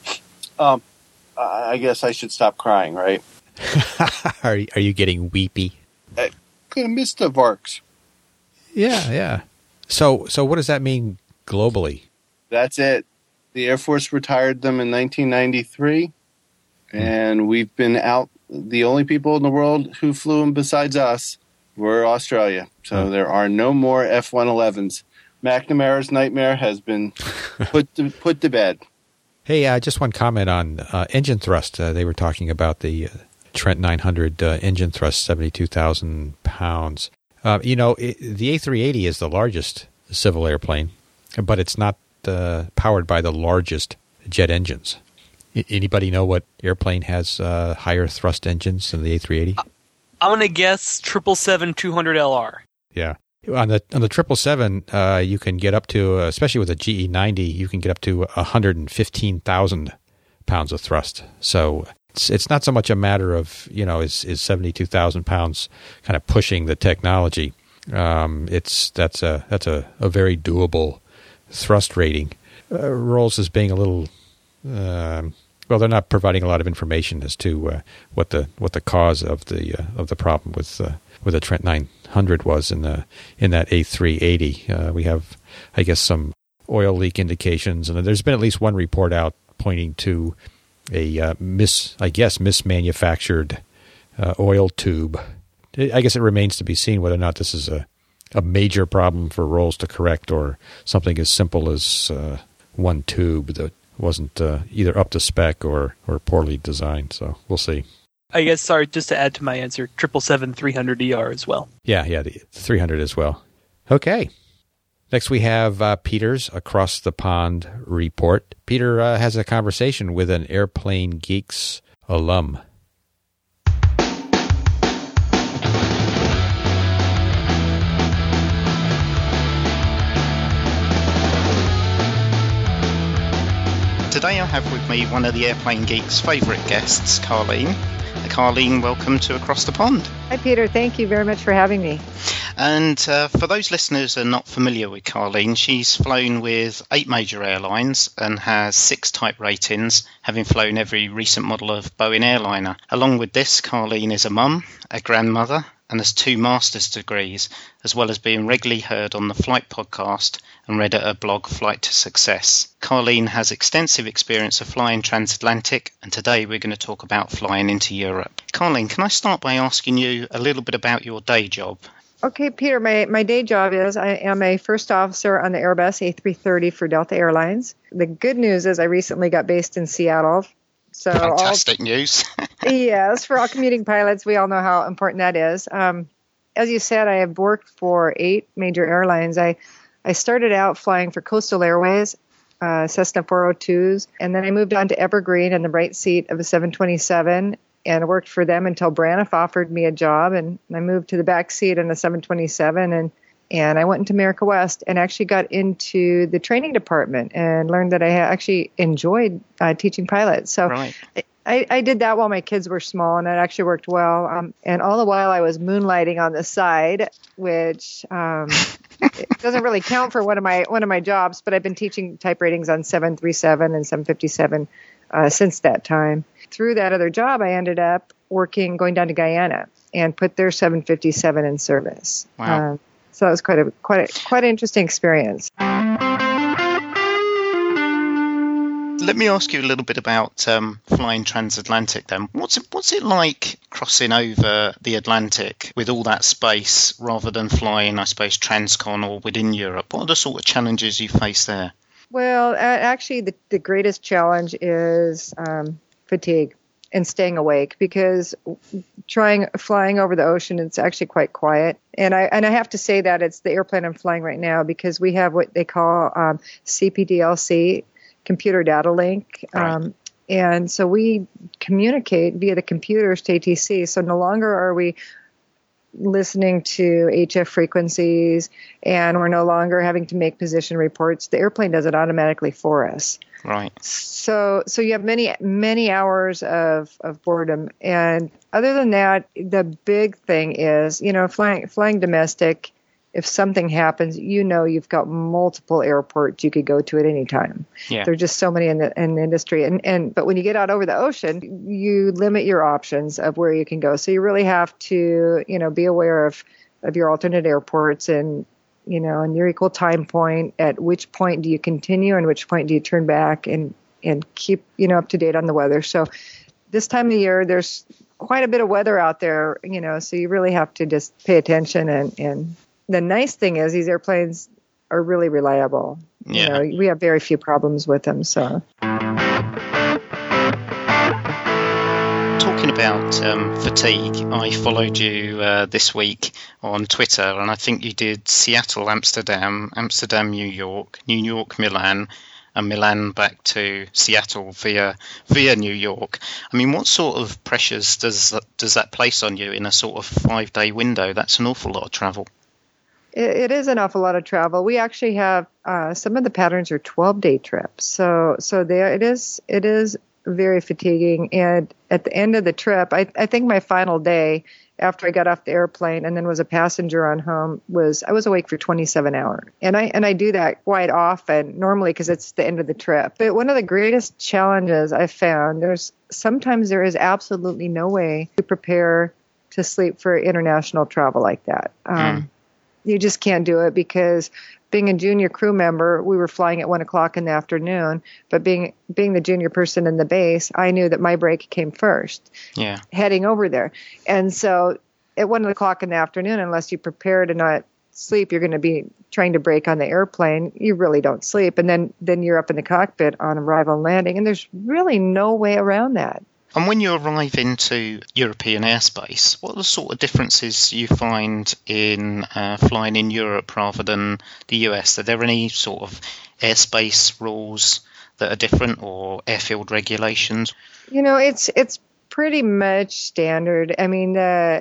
I guess I should stop crying, right? Are you getting weepy? I could have missed the Varks. Yeah. So what does that mean globally? That's it. The Air Force retired them in 1993, and we've been out. The only people in the world who flew them besides us were Australia. So there are no more F-111s. McNamara's nightmare has been put to bed. Hey, just one comment on engine thrust. They were talking about the Trent 900 engine thrust, 72,000 pounds. The A380 is the largest civil airplane, but it's not powered by the largest jet engines. Anybody know what airplane has higher thrust engines than the A380? I'm going to guess 777-200LR. Yeah. On the 777, you can get up to, especially with a GE90, you can get up to 115,000 pounds of thrust. So it's not so much a matter of, is 72,000 pounds kind of pushing the technology. That's a very doable thrust rating. Rolls is being a little, they're not providing a lot of information as to what the cause of the problem with the Trent 900 was in that A380. We have, I guess, some oil leak indications, and there's been at least one report out pointing to a mismanufactured oil tube. I guess it remains to be seen whether or not this is a major problem for Rolls to correct, or something as simple as one tube that wasn't either up to spec or poorly designed. So we'll see. I guess, sorry, just to add to my answer, 777-300ER as well. Yeah, the 300 as well. Okay. Next we have Peter's Across the Pond report. Peter has a conversation with an Airplane Geeks alum. Today I have with me one of the Airplane Geeks' favourite guests, Carleen. Carleen, welcome to Across the Pond. Hi, Peter. Thank you very much for having me. And for those listeners who are not familiar with Carleen, she's flown with 8 major airlines and has 6 type ratings, having flown every recent model of Boeing airliner. Along with this, Carleen is a mum, a grandmother, and has 2 master's degrees, as well as being regularly heard on the Flight podcast and read at her blog Flight to Success. Carleen has extensive experience of flying transatlantic, and today we're going to talk about flying into Europe. Carleen, can I start by asking you a little bit about your day job? Okay, Peter, my day job is I am a first officer on the Airbus A330 for Delta Airlines. The good news is I recently got based in Seattle. So fantastic news. Yes, for all commuting pilots, we all know how important that is. As you said, I have worked for 8 major airlines. I started out flying for Coastal Airways, Cessna 402s, and then I moved on to Evergreen in the right seat of a 727, and I worked for them until Braniff offered me a job, and I moved to the back seat in the 727, and I went into America West and actually got into the training department and learned that I actually enjoyed teaching pilots. So right. I did that while my kids were small, and it actually worked well. And all the while I was moonlighting on the side, which it doesn't really count for one of my jobs, but I've been teaching type ratings on 737 and 757 since that time. Through that other job, I ended up going down to Guyana and put their 757 in service. Wow. So it was quite an interesting experience. Let me ask you a little bit about flying transatlantic then. What's it like crossing over the Atlantic with all that space rather than flying, I suppose, transcon or within Europe? What are the sort of challenges you face there? Well, actually, the greatest challenge is fatigue and staying awake, because flying over the ocean, it's actually quite quiet. And I have to say that it's the airplane I'm flying right now, because we have what they call CPDLC, computer data link. Right. And so we communicate via the computers to ATC. So no longer are we listening to HF frequencies, and we're no longer having to make position reports. The airplane does it automatically for us. Right. So you have many hours of boredom. And other than that, the big thing is, flying domestic, if something happens, you've got multiple airports you could go to at any time. Yeah. There are just so many in the industry. But when you get out over the ocean, you limit your options of where you can go. So you really have to, be aware of your alternate airports and your equal time point. At which point do you continue and which point do you turn back and keep, up to date on the weather. So this time of year, there's quite a bit of weather out there, so you really have to just pay attention. And the nice thing is these airplanes are really reliable. Yeah. We have very few problems with them. So talking about fatigue, I followed you this week on Twitter, and I think you did Seattle, Amsterdam, New York, Milan, and Milan back to Seattle via New York. I mean, what sort of pressures does that place on you in a sort of 5-day window? That's an awful lot of travel. It is an awful lot of travel. We actually have some of the patterns are 12-day trips, so it is very fatiguing. And at the end of the trip, I think my final day after I got off the airplane and then was a passenger on home I was awake for 27 hours. And I do that quite often normally because it's the end of the trip. But one of the greatest challenges I've found, sometimes there is absolutely no way to prepare to sleep for international travel like that. You just can't do it because being a junior crew member, we were flying at 1:00 in the afternoon, but being the junior person in the base, I knew that my break came first. Yeah. Heading over there. And so at 1:00 in the afternoon, unless you prepare to not sleep, you're going to be trying to break on the airplane. You really don't sleep. And then you're up in the cockpit on arrival and landing, and there's really no way around that. And when you arrive into European airspace, what are the sort of differences you find in flying in Europe rather than the US? Are there any sort of airspace rules that are different or airfield regulations? It's pretty much standard. I mean,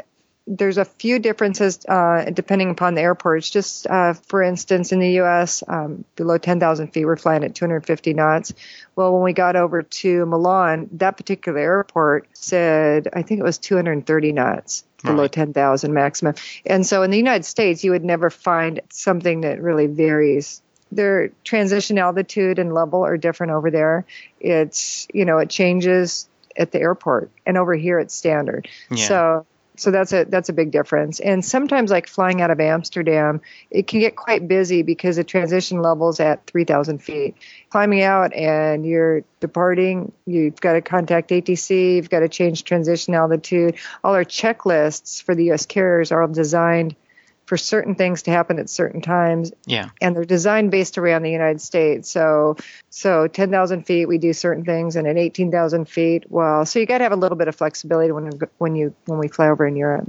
there's a few differences depending upon the airports. Just for instance, in the U.S., below 10,000 feet, we're flying at 250 knots. Well, when we got over to Milan, that particular airport said, I think it was 230 knots. Below 10,000 maximum. And so in the United States, you would never find something that really varies. Their transition altitude and level are different over there. It's, it changes at the airport, and over here it's standard. Yeah. So that's a big difference. And sometimes, like flying out of Amsterdam, it can get quite busy because the transition level's at 3,000 feet. Climbing out and you're departing, you've got to contact ATC, you've got to change transition altitude. All our checklists for the U.S. carriers are all designed for certain things to happen at certain times. Yeah. And they're designed based around the United States. So 10,000 feet, we do certain things, and at 18,000 feet, well, so you got to have a little bit of flexibility when we fly over in Europe.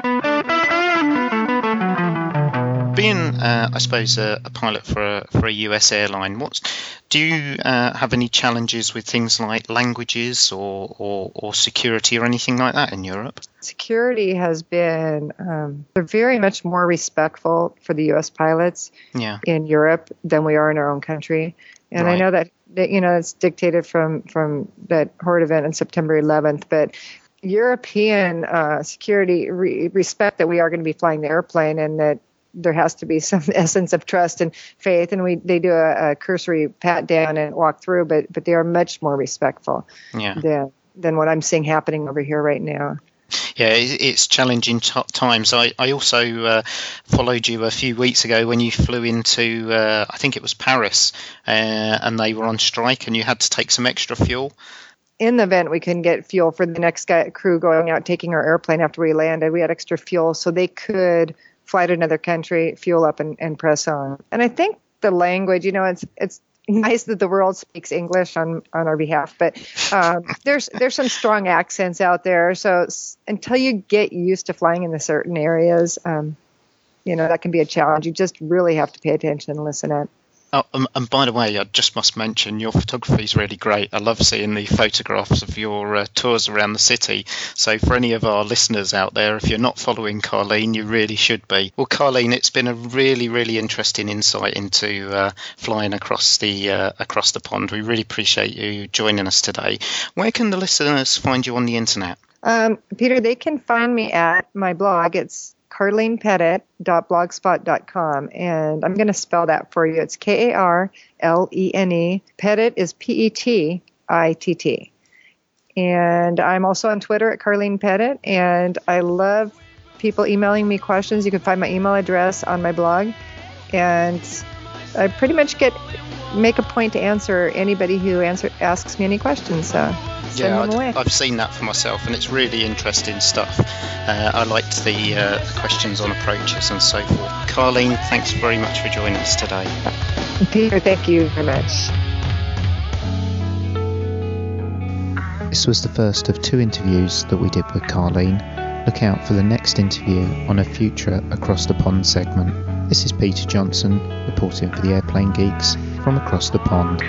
Being, I suppose, a pilot for a US airline, do you have any challenges with things like languages or security or anything like that in Europe? Security has been, they're very much more respectful for the U.S. pilots in Europe than we are in our own country. And I know that it's dictated from that horrid event on September 11th, but European security respect that we are going to be flying the airplane, and that there has to be some essence of trust and faith, and they do a cursory pat down and walk through, but they are much more respectful than what I'm seeing happening over here right now. Yeah, it's challenging times. I also followed you a few weeks ago when you flew into, I think it was Paris, and they were on strike, and you had to take some extra fuel. In the event we couldn't get fuel for the next crew going out, taking our airplane after we landed, we had extra fuel so they could fly to another country, fuel up, and press on. And I think the language, it's nice that the world speaks English on our behalf, but there's some strong accents out there. So until you get used to flying in the certain areas, that can be a challenge. You just really have to pay attention and listen in. Oh, and by the way, I just must mention your photography is really great. I love seeing the photographs of your tours around the city. So for any of our listeners out there, if you're not following Carleen, you really should be. Well, Carleen, it's been a really, really interesting insight into flying across the pond. We really appreciate you joining us today. Where can the listeners find you on the internet? Peter, they can find me at my blog. It's CarleenPettit.blogspot.com, and I'm going to spell that for you. It's Karlene. Pettit is Pettitt. And I'm also on Twitter at Carleen Pettit, and I love people emailing me questions. You can find my email address on my blog, and I pretty much make a point to answer anybody who asks me any questions. So I've seen that for myself, and it's really interesting stuff. I liked the questions on approaches and so forth. Carleen, thanks very much for joining us today. Peter, thank you very much. This was the first of 2 interviews that we did with Carleen. Look out for the next interview on a future Across the Pond segment. This is Peter Johnson, reporting for the Airplane Geeks from across the pond.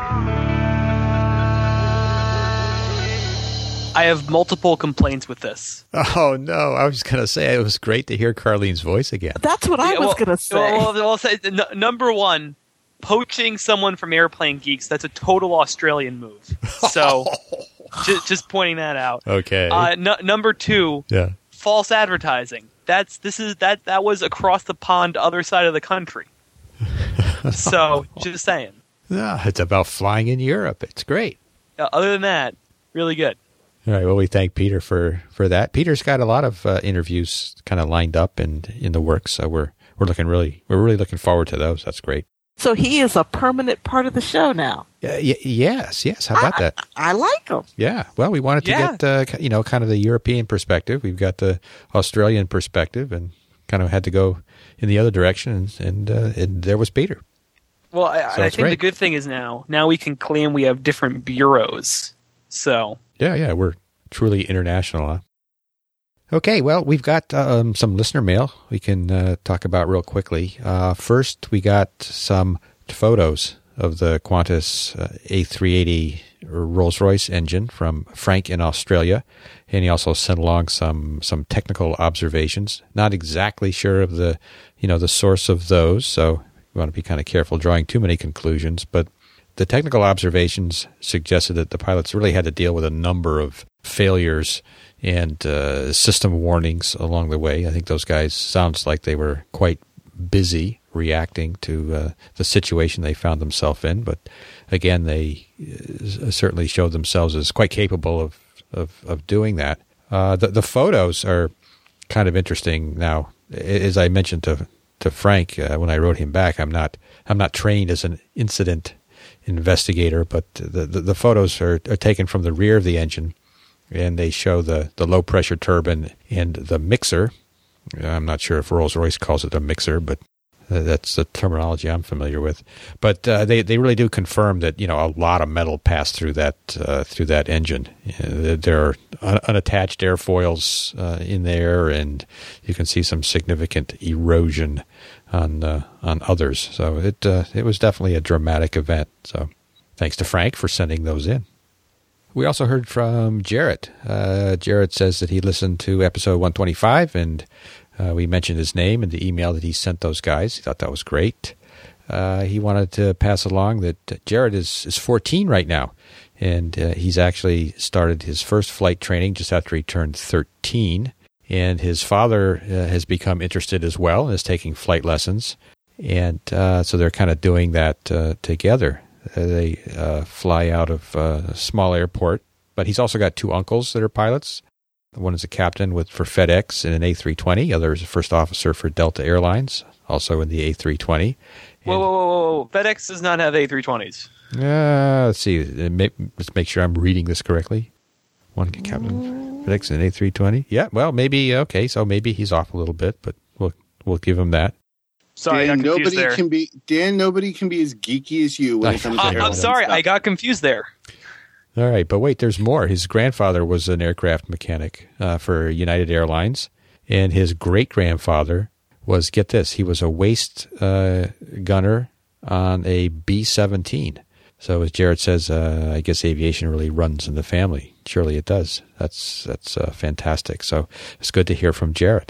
I have multiple complaints with this. Oh, no. I was going to say it was great to hear Carleen's voice again. That's what I was going to say. Well, number one, poaching someone from Airplane Geeks, that's a total Australian move. So just pointing that out. Okay. Number two, false advertising. That was across the pond, other side of the country. So, just saying. Yeah, it's about flying in Europe. It's great. Other than that, really good. All right. Well, we thank Peter for that. Peter's got a lot of interviews kind of lined up and in the works, so we're really looking forward to those. That's great. So he is a permanent part of the show now. Yes. How about that? I like him. Yeah. Well, we wanted to get kind of the European perspective. We've got the Australian perspective, and kind of had to go in the other direction, and there was Peter. Well, I think the good thing is now we can claim we have different bureaus. So yeah, we're truly international, huh? Okay, well, we've got some listener mail we can talk about real quickly. First, we got some photos of the Qantas A380 Rolls-Royce engine from Frank in Australia, and he also sent along some technical observations. Not exactly sure of the source of those, so we want to be kind of careful drawing too many conclusions. But the technical observations suggested that the pilots really had to deal with a number of failures and system warnings along the way. I think those guys sounds like they were quite busy reacting to the situation they found themselves in. But again, they certainly showed themselves as quite capable of doing that. The photos are kind of interesting. Now, as I mentioned to Frank when I wrote him back, I'm not trained as an incident investigator, but the photos are taken from the rear of the engine, and they show the low pressure turbine and the mixer. I'm not sure if Rolls-Royce calls it a mixer, but that's the terminology I'm familiar with. But they really do confirm that a lot of metal passed through that engine. There are unattached airfoils in there, and you can see some significant erosion on others. So it was definitely a dramatic event. So thanks to Frank for sending those in. We also heard from Jarrett. Jarrett says that he listened to episode 125, and we mentioned his name in the email that he sent those guys. He thought that was great. He wanted to pass along that Jarrett is 14 right now, and he's actually started his first flight training just after he turned 13. And his father has become interested as well and is taking flight lessons. And so they're kind of doing that together. They fly out of a small airport. But he's also got two uncles that are pilots. One is a captain for FedEx in an A320. The other is a first officer for Delta Airlines, also in the A320. Whoa. FedEx does not have A320s. Let's see. Let's make sure I'm reading this correctly. One captain, FedEx in an A320. Yeah, well, maybe, okay, so maybe he's off a little bit, but we'll give him that. Sorry, Dan, I got confused there. Nobody can be as geeky as you when it comes to I'm sorry, I got confused there. All right, but wait, there's more. His grandfather was an aircraft mechanic for United Airlines, and his great-grandfather was, get this, he was a waist gunner on a B-17. So as Jarrett says, I guess aviation really runs in the family. Surely it does. That's fantastic. So it's good to hear from Jarrett.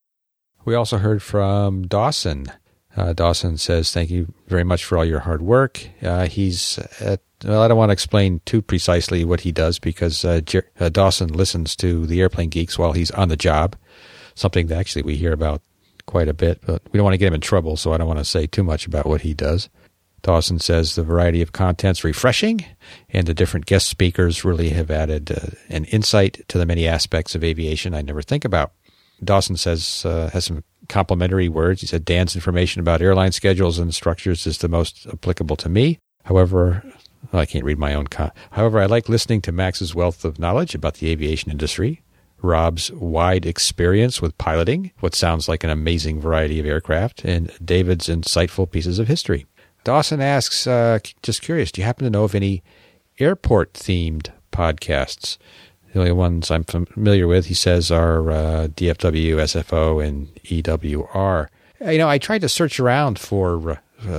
We also heard from Dawson. Dawson says, thank you very much for all your hard work. He's I don't want to explain too precisely what he does because Dawson listens to the Airplane Geeks while he's on the job, something that actually we hear about quite a bit, but we don't want to get him in trouble, so I don't want to say too much about what he does. Dawson says the variety of content's refreshing, and the different guest speakers really have added an insight to the many aspects of aviation I never think about. Dawson says, has some complimentary words. He said, Dan's information about airline schedules and structures is the most applicable to me. However, I can't read my own. However, I like listening to Max's wealth of knowledge about the aviation industry, Rob's wide experience with piloting what sounds like an amazing variety of aircraft, and David's insightful pieces of history. Dawson asks, just curious, do you happen to know of any airport-themed podcasts? The only ones I'm familiar with, he says, are DFW, SFO, and EWR. I tried to search around for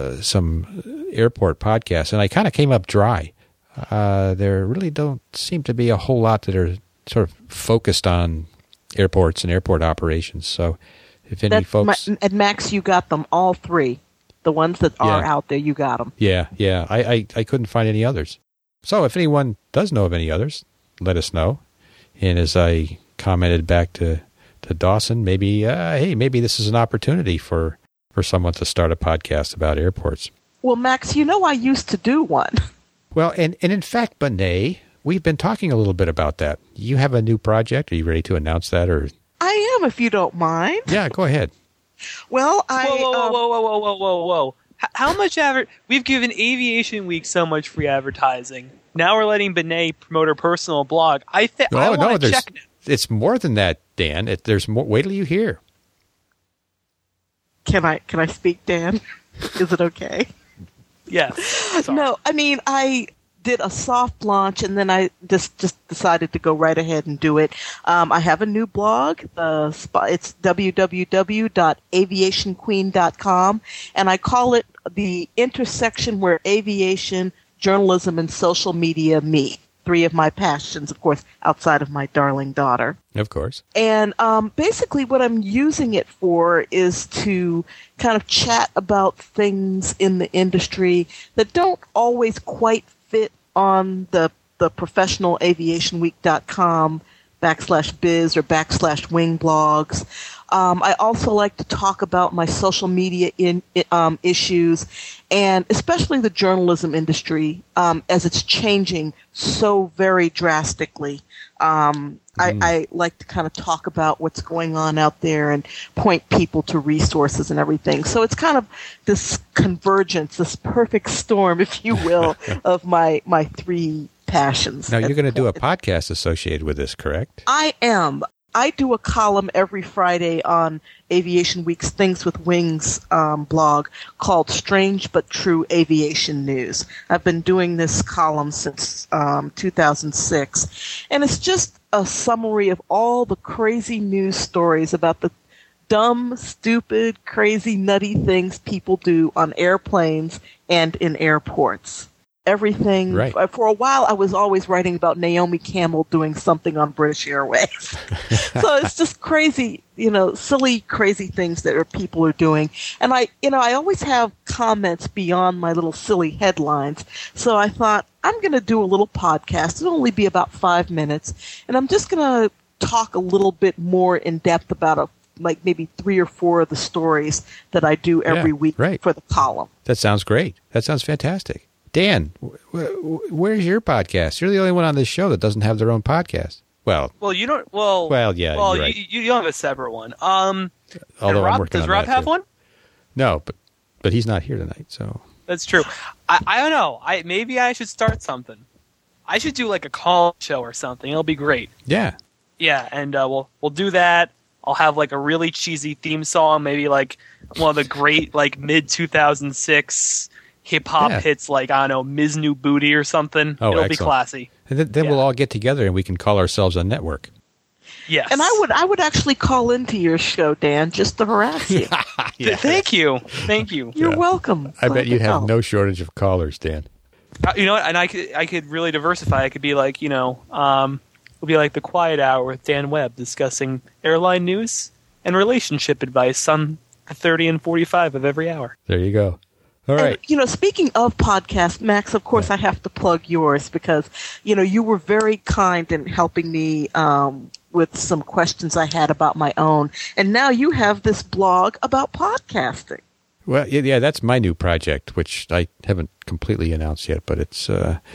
some airport podcasts, and I kind of came up dry. There really don't seem to be a whole lot that are sort of focused on airports and airport operations. So if any folks... And Max, you got them, all three. The ones that are out there, you got them. Yeah. I couldn't find any others. So if anyone does know of any others, let us know. And as I commented back to Dawson, maybe this is an opportunity for someone to start a podcast about airports. Well, Max, I used to do one. Well, and in fact, Benet, we've been talking a little bit about that. You have a new project. Are you ready to announce that? Or I am, if you don't mind. Yeah, go ahead. Well, Whoa. How much we've given Aviation Week so much free advertising. Now we're letting Benet promote her personal blog. I want to check now. It's more than that, Dan. There's more. Wait till you hear. Can I speak, Dan? Is it okay? Yes. Sorry. No, I did a soft launch, and then I just decided to go right ahead and do it. I have a new blog. It's www.aviationqueen.com, and I call it the intersection where aviation, journalism and social media meet. 3 of my passions, of course, outside of my darling daughter. Of course. And basically what I'm using it for is to kind of chat about things in the industry that don't always quite fit on the professionalaviationweek.com /biz or /wing blogs. I also like to talk about my social media issues, and especially the journalism industry as it's changing so very drastically. I like to kind of talk about what's going on out there and point people to resources and everything. So it's kind of this convergence, this perfect storm, if you will, of my 3 passions. Now, you're going to do a podcast associated with this, correct? I am. I do a column every Friday on Aviation Week's Things with Wings blog called Strange But True Aviation News. I've been doing this column since 2006, and it's just a summary of all the crazy news stories about the dumb, stupid, crazy, nutty things people do on airplanes and in airports. Everything. Right. For a while, I was always writing about Naomi Campbell doing something on British Airways. So it's just crazy, silly, crazy things that people are doing. And I always have comments beyond my little silly headlines. So I thought, I'm going to do a little podcast. It'll only be about 5 minutes. And I'm just going to talk a little bit more in depth about maybe 3 or 4 of the stories that I do every week for the column. That sounds great. That sounds fantastic. Dan, where's your podcast? You're the only one on this show that doesn't have their own podcast. Well, you don't. Well, yeah. Well, you're right. you don't have a separate one. Although I'm working does on Rob that, have too. one? No, but he's not here tonight, so that's true. I don't know. Maybe I should start something. I should do like a call show or something. It'll be great. Yeah. Yeah, and we'll do that. I'll have like a really cheesy theme song, maybe like one of the great like mid 2006 hip hop hits, like I don't know, Ms. New Booty or something. Oh, it'll excellent. be classy. And then we'll all get together and we can call ourselves a network. Yes. And I would actually call into your show, Dan, just to harass you. Thank you. You're welcome. I bet you'd have no shortage of callers, Dan. You know what? And I could really diversify. I could be like, it'll be like the Quiet Hour with Dan Webb discussing airline news and relationship advice on 30 and 45 of every hour. There you go. All right. And, speaking of podcasts, Max, of course I have to plug yours because, you were very kind in helping me with some questions I had about my own. And now you have this blog about podcasting. Well, yeah, that's my new project, which I haven't completely announced yet, but it's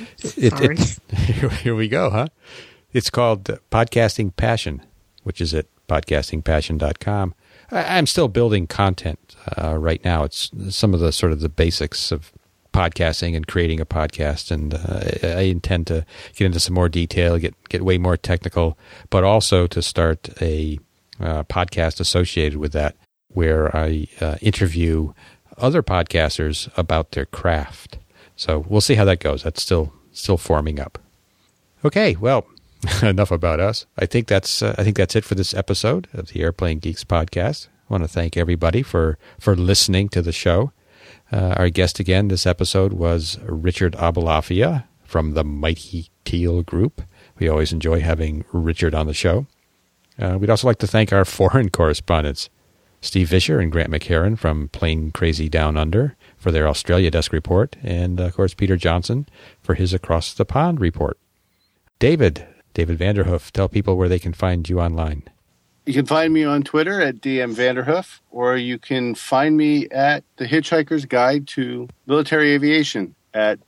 here we go, huh? It's called Podcasting Passion, which is at podcastingpassion.com. I'm still building content right now. It's some of the sort of the basics of podcasting and creating a podcast, and I intend to get into some more detail, get way more technical, but also to start a podcast associated with that, where I interview other podcasters about their craft. So we'll see how that goes. That's still forming up. Okay, well, enough about us. I think that's it for this episode of the Airplane Geeks podcast. I want to thank everybody for listening to the show. Our guest again this episode was Richard Abulafia from the Mighty Teal Group. We always enjoy having Richard on the show. We'd also like to thank our foreign correspondents, Steve Vischer and Grant McHerron from Plane Crazy Down Under for their Australia desk report, and of course Peter Johnson for his Across the Pond report. David Vanderhoof, tell people where they can find you online. You can find me on Twitter at DM Vanderhoof, or you can find me at The Hitchhiker's Guide to Military Aviation at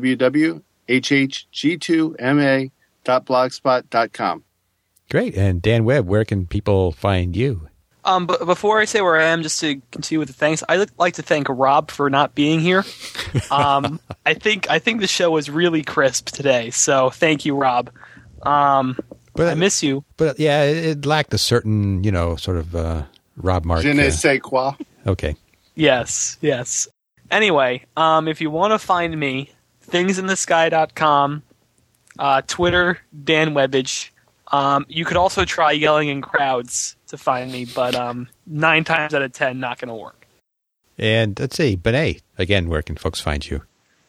www.hhg2ma.blogspot.com. Great. And Dan Webb, where can people find you? But before I say where I am, just to continue with the thanks, I'd like to thank Rob for not being here. I think the show was really crisp today, so thank you, Rob. But I miss you. But yeah, it lacked a certain, sort of Rob Mark. Je ne sais quoi. Okay. Yes. Anyway, if you want to find me, thingsinthesky.com, Twitter, Dan Webbage. You could also try yelling in crowds to find me, but 9 times out of 10, not going to work. And let's see, Benet, again, where can folks find you?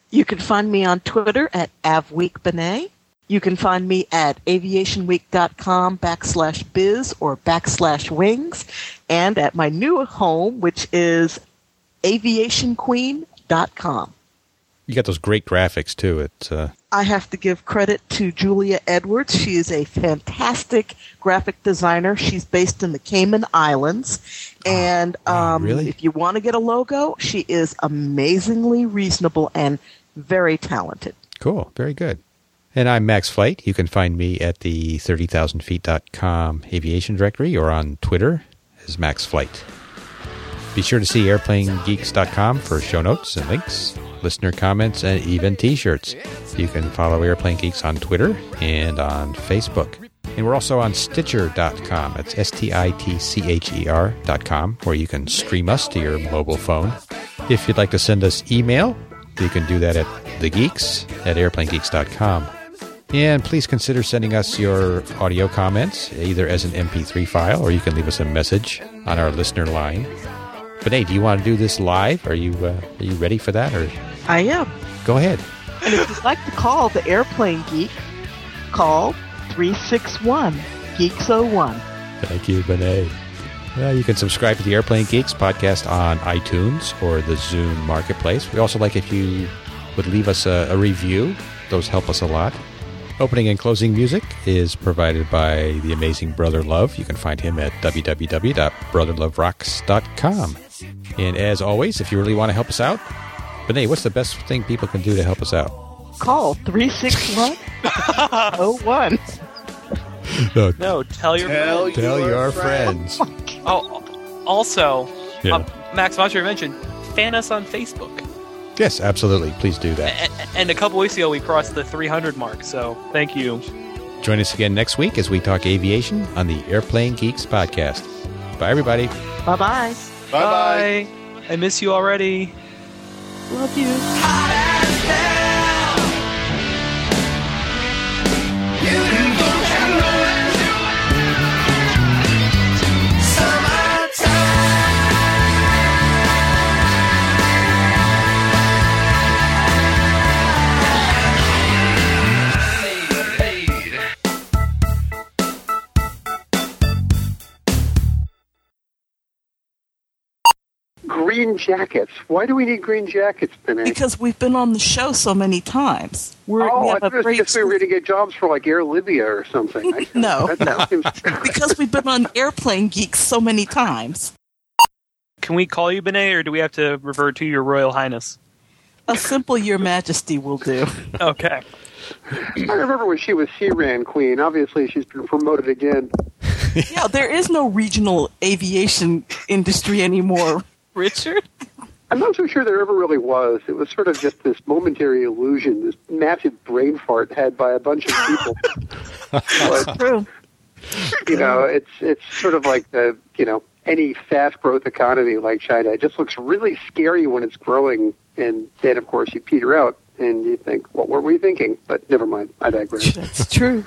You can find me on Twitter at avweekbenet. You can find me at aviationweek.com/biz or /wings, and at my new home, which is aviationqueen.com. You got those great graphics, too. I have to give credit to Julia Edwards. She is a fantastic graphic designer. She's based in the Cayman Islands. And really? If you want to get a logo, she is amazingly reasonable and very talented. Cool. Very good. And I'm Max Flight. You can find me at the 30,000feet.com aviation directory or on Twitter as Max Flight. Be sure to see airplanegeeks.com for show notes and links, listener comments, and even t-shirts. You can follow Airplane Geeks on Twitter and on Facebook. And we're also on Stitcher.com. It's STITCHER.com, where you can stream us to your mobile phone. If you'd like to send us email, you can do that at thegeeks@airplanegeeks.com. And please consider sending us your audio comments, either as an MP3 file, or you can leave us a message on our listener line. But hey, do you want to do this live? Are you ready for that? Or I am. Go ahead. And if you'd like to call the Airplane Geek, call 361-GEEKS01. Thank you, Benet. You can subscribe to the Airplane Geeks podcast on iTunes or the Zune Marketplace. We also like if you would leave us a review. Those help us a lot. Opening and closing music is provided by the amazing Brother Love. You can find him at www.brotherloverocks.com. And as always, if you really want to help us out, Benet, what's the best thing people can do to help us out? Call 361-01. No, tell your friends. Oh, also, Yeah. Max, I'm not sure you mentioned, fan us on Facebook. Yes, absolutely. Please do that. And a couple weeks ago, we crossed the 300 mark, so thank you. Join us again next week as we talk aviation on the Airplane Geeks podcast. Bye, everybody. Bye-bye. Bye. I miss you already. Love you. Green jackets. Why do we need green jackets, Benet? Because we've been on the show so many times. We I have thought a it was great just we were going to get jobs for like Air Libya or something. No. Seems... Because we've been on Airplane Geeks so many times. Can we call you Benet, or do we have to revert to your Royal Highness? A simple Your Majesty will do. Okay. I remember when she was Searan Queen. Obviously, she's been promoted again. Yeah, there is no regional aviation industry anymore, Richard. I'm not so sure there ever really was. It was sort of just this momentary illusion, this massive brain fart had by a bunch of people. That's true. You know, it's sort of like any fast growth economy like China. It just looks really scary when it's growing, and then of course you peter out and you think, what were we thinking? But never mind, I digress. That's true.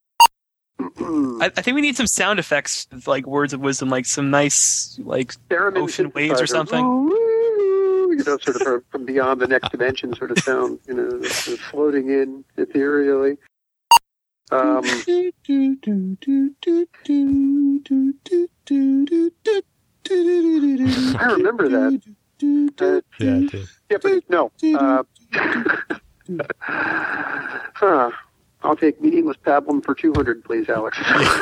I think we need some sound effects, like words of wisdom, like some nice, like ocean waves or something. Ooh, sort of from beyond the next dimension sort of sound, sort of floating in ethereally. I remember that. Yeah, I do. Yeah, but no. I'll take meaningless pablum for 200, please, Alex.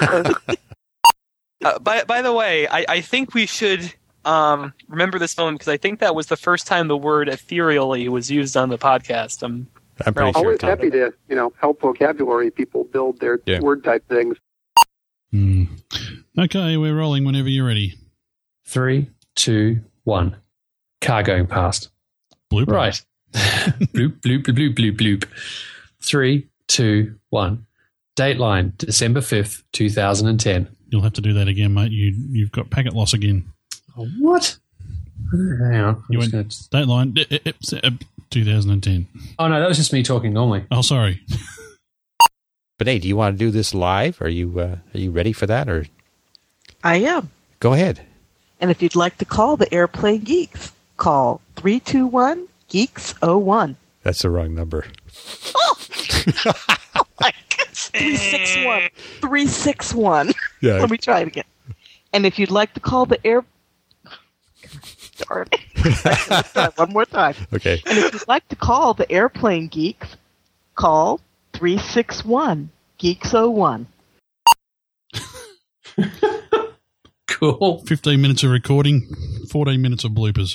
By the way, I think we should remember this moment, because I think that was the first time the word ethereally was used on the podcast. I'm pretty sure. Always happy to, help vocabulary people build their word type things. Okay, we're rolling whenever you're ready. 3, 2, 1. Car going past. Bloop. Right. Bloop, bloop, bloop, bloop, bloop. 3, 2, 1. Dateline, December 5th, 2010. You'll have to do that again, mate. You've got packet loss again. Oh, what? Hang on. You went Dateline 2010. Oh, no, that was just me talking normally. Oh, sorry. But hey, do you want to do this live? Are you ready for that? Or I am. Go ahead. And if you'd like to call the Airplane Geeks, call 321-GEEKS01. That's the wrong number. Oh my goodness. 361. 361. Yeah. Let me try it again. And if you'd like to call the air... Darn it. One more time. Okay. And if you'd like to call the Airplane Geeks, call 361 Geeks01. Cool. 15 minutes of recording, 14 minutes of bloopers.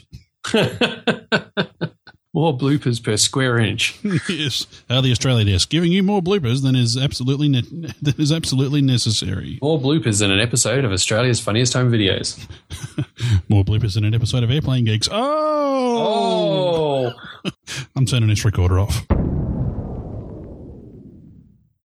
More bloopers per square inch. Yes, the Australia Desk giving you more bloopers than is absolutely necessary. More bloopers than an episode of Australia's Funniest Home Videos. More bloopers than an episode of Airplane Geeks. Oh! Oh! I'm turning this recorder off.